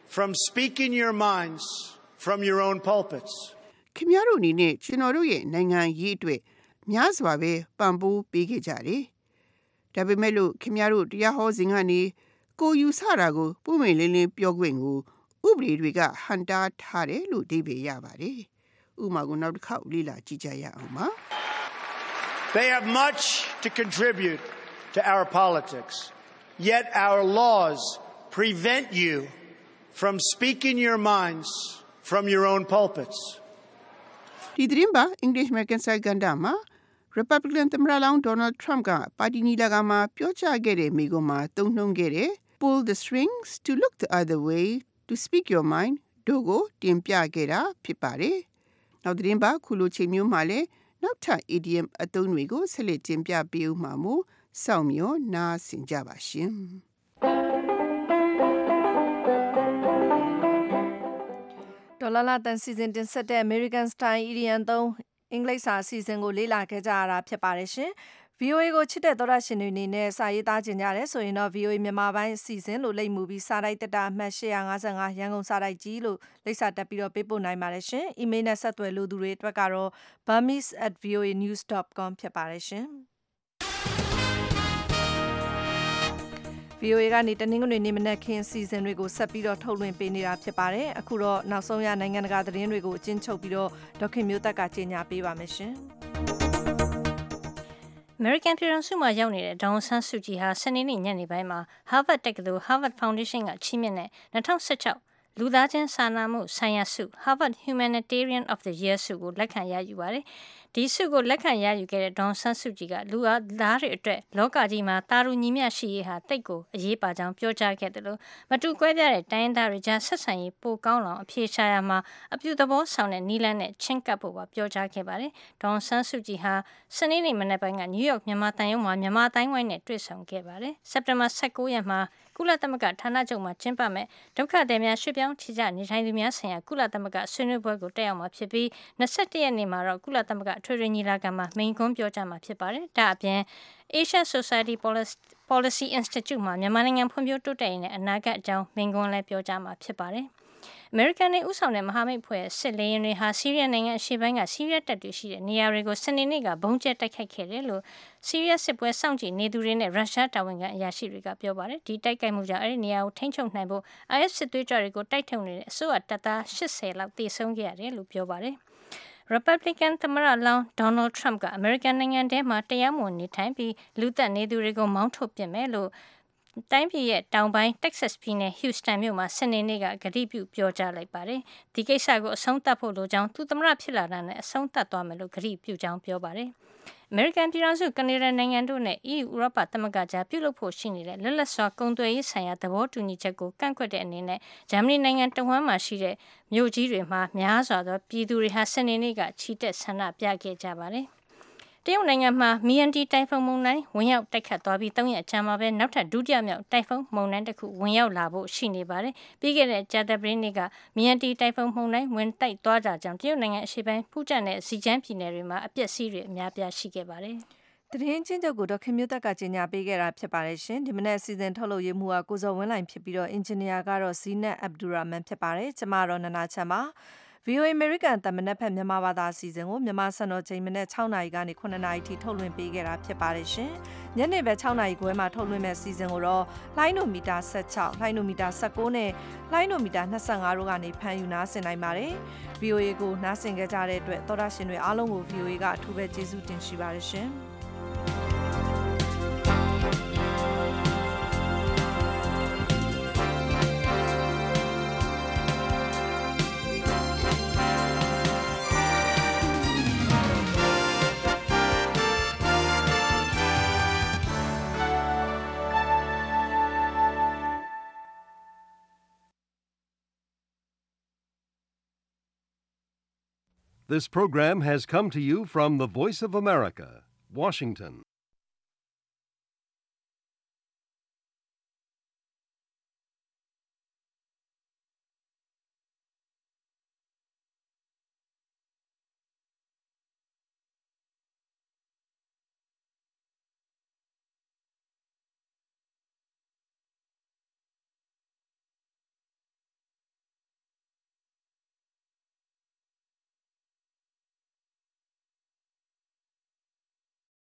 from speaking your minds from your own pulpits. ခင်ဗျားတို့အနေနဲ့ကျွန်တော်တို့ရဲ့နိုင်ငံရေးအတွက်များစွာပဲပံ့ပိုးပေးခဲ့ကြတယ်။ဒါပေမဲ့လို့ခင်ဗျားတို့တရားဟောစဉ်ကနေကိုယူဆတာကိုပုံမှန်လင်းလင်းပြောခွင့်ကိုဥပဒေတွေကဟန်တားထားတယ်လို့အဓိပ္ပာယ်ရပါတယ်။ဥပမာကိုနောက်တစ်ခေါက်လေ့လာကြည့်ကြရအောင်ပါ။ They have much to contribute to our politics, yet our laws prevent you from speaking your minds from your own pulpits. ဒီသတင်းပါ English American စာကဏ္ဍမှာ Republican သမ္မတလောင်း Donald Trump ကပါတီညီလာခံမှာပြောကြားခဲ့တဲ့မိန့်ခွန်းမှာသုံးနှုန်းခဲ့တဲ့ pull the strings to look the other way to speak your mind တို့ကိုတင်ပြခဲ့တာဖြစ်ပါတယ်။နောက်သတင်းပါခုလိုချိန်မျိုးမှာလည်းနောက်ထပ် idiom အသုံးတွေကိုဆက်လက်တင်ပြပေးဦးမှာမို့စောင့်မျှော်နားဆင်ကြပါရှင်။ဒေါ်လာလာတန်စီစဉ်တင်ဆက်တဲ့ American Style Idiom သုံးအင်္ဂလိပ်စာအစီအစဉ်ကိုလေ့လာခဲ့ကြရတာဖြစ်ပါတယ်ရှင်။ V O A ကိုချစ်တဲ့သောရရှင်တွေအနေနဲ့စာရေးသားကြကြတယ်ဆိုရင်တော့ V O A မြန်မာပိုင်းအစီအစဉ်လို့လိပ်မူပြီးစာတိုက်တက်တာအမှတ်၈၅၅ရန်ကုန်စာတိုက်ကြီးလို့လိပ်စာတက်ပြီးတော့ပေးပို့နိုင်ပါတယ်ရှင်။ email နဲ့ဆက်သွယ်လို့သူတွေအတွက်ကတော့ burmese at voa news dot com ဖြစ်ပါတယ်ရှင်။ V O A ကနေတနင်္ဂနွေနေ့မနက်ခင်းအစီအစဉ်တွေကိုဆက်ပြီးတော့ထုတ်လွှင့်ပေးနေတာဖြစ်ပါတယ်။အခုတော့နောက်ဆုံးရနိုင်ငံတကာသတင်းတွေကိုအကျဉ်းချုပ်ပြီးတော့ဒေါခင်မျိုးသက်ကကြေညာပေးပါမယ်ရှင်။ American ပြည်ထောင်စုမှာရောက်နေတဲ့ဒေါအောင်ဆန်းစုကြည်ဟာစနေနေ့ညနေပိုင်းမှာ Harvard တက္ကသိုလ် Harvard Foundation ကချီးမြှင့်တဲ့၂၀၁၆လူသားချင်းစာနာမှုဆိုင်ရာဆု Harvard Humanitarian of the Year ဆုကိုလက်ခံရယူပါတယ်။ဒီဆုကိုလက်ခံရယူခဲ့တဲ့ဒေါအောင်ဆန်းစုကြည်ကလူသားတွေအတွက်လောကကြီးမှာတာရူညီမျှရှိရေးဟာတိတ်ကိုအရေးပါကြောင်းပြောကြားခဲ့တယ်လို့မတူကွဲပြားတဲ့တိုင်းသားတွေကြားဆက်ဆံရေးပိုကောင်းလောင်အပြေရှားရမှာအပြုသဘောဆောင်တဲ့နီလန်းနဲ့ချင်းကပ်ဖို့ပါပြောကြားခဲ့ပါတယ်။ဒေါအောင်ဆန်းစုကြည်ဟာစနေနေ့မနေ့ပိုင်းကနယူးယောက်မြန်မာတန်ရုံမှာမြန်မာတိုင်းဝိုင်းနဲ့တွေ့ဆုံခဲ့ပါတယ်။စက်တင်ဘာ၁၉ရက်မှာကုလသမဂ္ဂဌာနချုပ်မှာကျင်းပမဲ့ဒုက္ခသည်များရွှေ့ပြောင်းခြေချနေထိုင်သူများဆိုင်ရာကုလသမဂ္ဂဆွေးနွေးပွဲကိုတက်ရောက်မှာဖြစ်ပြီး၂၁ရက်နေ့မှာတော့ကုလသမဂ္ဂထွေထွေညီလာခံမှာမိန့်ခွန်းပြောကြားမှာဖြစ်ပါတယ်။ဒါအပြင် Asia Society Policy Institute မှာမြန်မာနိုင်ငံဖွံ့ဖြိုးတိုးတက်ရေးနဲ့အနာဂတ်အကြောင်းမိန့်ခွန်းလည်းပြောကြားမှာဖြစ်ပါတယ်။ American နဲ့ဦးဆောင်တဲ့မဟာမိတ်ဖွဲ့စစ်လေယာဉ်တွေဟာဆီးရီးယားနိုင်ငံအရှေ့ပိုင်းကဆီးရီးယားတပ်တွေရှိတဲ့နေရာတွေကိုစနေနေ့ကဘုံကျဲတိုက်ခိုက်ခဲ့တယ်လို့ဆီးရီးယားစစ်ပွဲစောင့်ကြည့်နေသူတွေနဲ့ရုရှားတာဝန်ခံအရာရှိတွေကပြောပါတယ်။ဒီတိုက်ခိုက်မှုကြောင့်အဲဒီနေရာကိုထိန်းချုပ်နိုင်ဖို့ I S စစ်သွေးကြွတွေကိုတိုက်ထုတ်နေတဲ့အစိုးရတပ်သား၈၀လောက်သေဆုံးခဲ့ရတယ်လို့ပြောပါတယ်။ Republican သမ္မတလောင်း Donald Trump က American နိုင်ငံထဲမှာတရားမဝင်နေထိုင်ပြီးလူသက်နေသူတွေကိုမောင်းထုတ်ပစ်မယ်လို့တိုင်းပြည်ရဲ့တောင်ပိုင်း Texas ပြည်နယ် Houston မြို့မှာစနေနေ့ကကတိပြုပြောကြားလိုက်ပါတယ်။ဒီကိစ္စကိုအဆုံးသတ်ဖို့လိုကြောင်းသူသမ္မတဖြစ်လာတာနဲ့အဆုံးသတ်သွားမယ်လို့ကတိပြုကြောင်းပြောပါတယ်။ American ပြည်ထောင်စုကနေဒါနိုင်ငံတို့နဲ့ E U ဥရောပသမဂ္ဂကြားပြုလုပ်ဖို့ရှိနေတဲ့လက်လက်စွာကုန်သွယ်ရေးဆိုင်ရာသဘောတူညီချက်ကိုကန့်ကွက်တဲ့အနေနဲ့ဂျာမနီနိုင်ငံတဝန်းမှာရှိတဲ့မြို့ကြီးတွေမှာများစွာသောပြည်သူတွေဟာစနေနေ့ကချီတက်ဆန္ဒပြခဲ့ကြပါတယ်။တရုတ်နိုင်ငံမှာမီယန်တီတိုင်ဖုန်းမုန်တိုင်းဝင်ရောက်တိုက်ခတ်သွားပြီး၃ရက်ကြာမှာပဲနောက်ထပ်ဒုတိယမြောက်တိုင်ဖုန်းမုန်တိုင်းတစ်ခုဝင်ရောက်လာဖို့ရှိနေပါတယ်။ပြီးခဲ့တဲ့ကြာသပတေးနေ့ကမီယန်တီတိုင်ဖုန်းမုန်တိုင်းဝင်တိုက်သွားကြကြောင်းတရုတ်နိုင်ငံအရှေ့ပိုင်းဖူးကျန်နဲ့ဇီကျန်းပြည်နယ်တွေမှာအပျက်စီးတွေအများပြားရှိခဲ့ပါတယ်။သတင်းချင်းချုပ်ကိုဒေါခင်မျိုးသက်ကကြေညာပေးခဲ့တာဖြစ်ပါတယ်ရှင်။ဒီမနေ့အစီအစဉ်ထုတ်လုပ်ရေးမှုကကိုဇော်ဝင်းလိုင်ဖြစ်ပြီးတော့အင်ဂျင်နီယာကတော့ဇီနက်အဗ်ဒူရာမန်ဖြစ်ပါတယ်။ကျမတော့နနာချမ်းပါ။ V O A American တမနက်ဖက်မြန်မာဘာသာအစီအစဉ်ကိုမြန်မာစံတော်ချိန်မနေ့၆နာရီကနေ၇နာရီထိထုတ်လွှင့်ပေးခဲ့တာဖြစ်ပါတယ်ရှင်။ညနေပဲ၆နာရီခွဲမှာထုတ်လွှင့်မဲ့အစီအစဉ်ကိုတော့လိုင်းနိုမီတာ၁၆၊လိုင်းနိုမီတာ၁၉နဲ့လိုင်းနိုမီတာ၂၅တို့ကနေဖမ်းယူနားဆင်နိုင်ပါတယ်။ V O A ကိုနားဆင်ကြတဲ့အတွက်သောတာရှင်တွေအားလုံးကို V O A ကအထူးပဲကျေးဇူးတင်ရှိပါတယ်ရှင်။ This program has come to you from the Voice of America, Washington.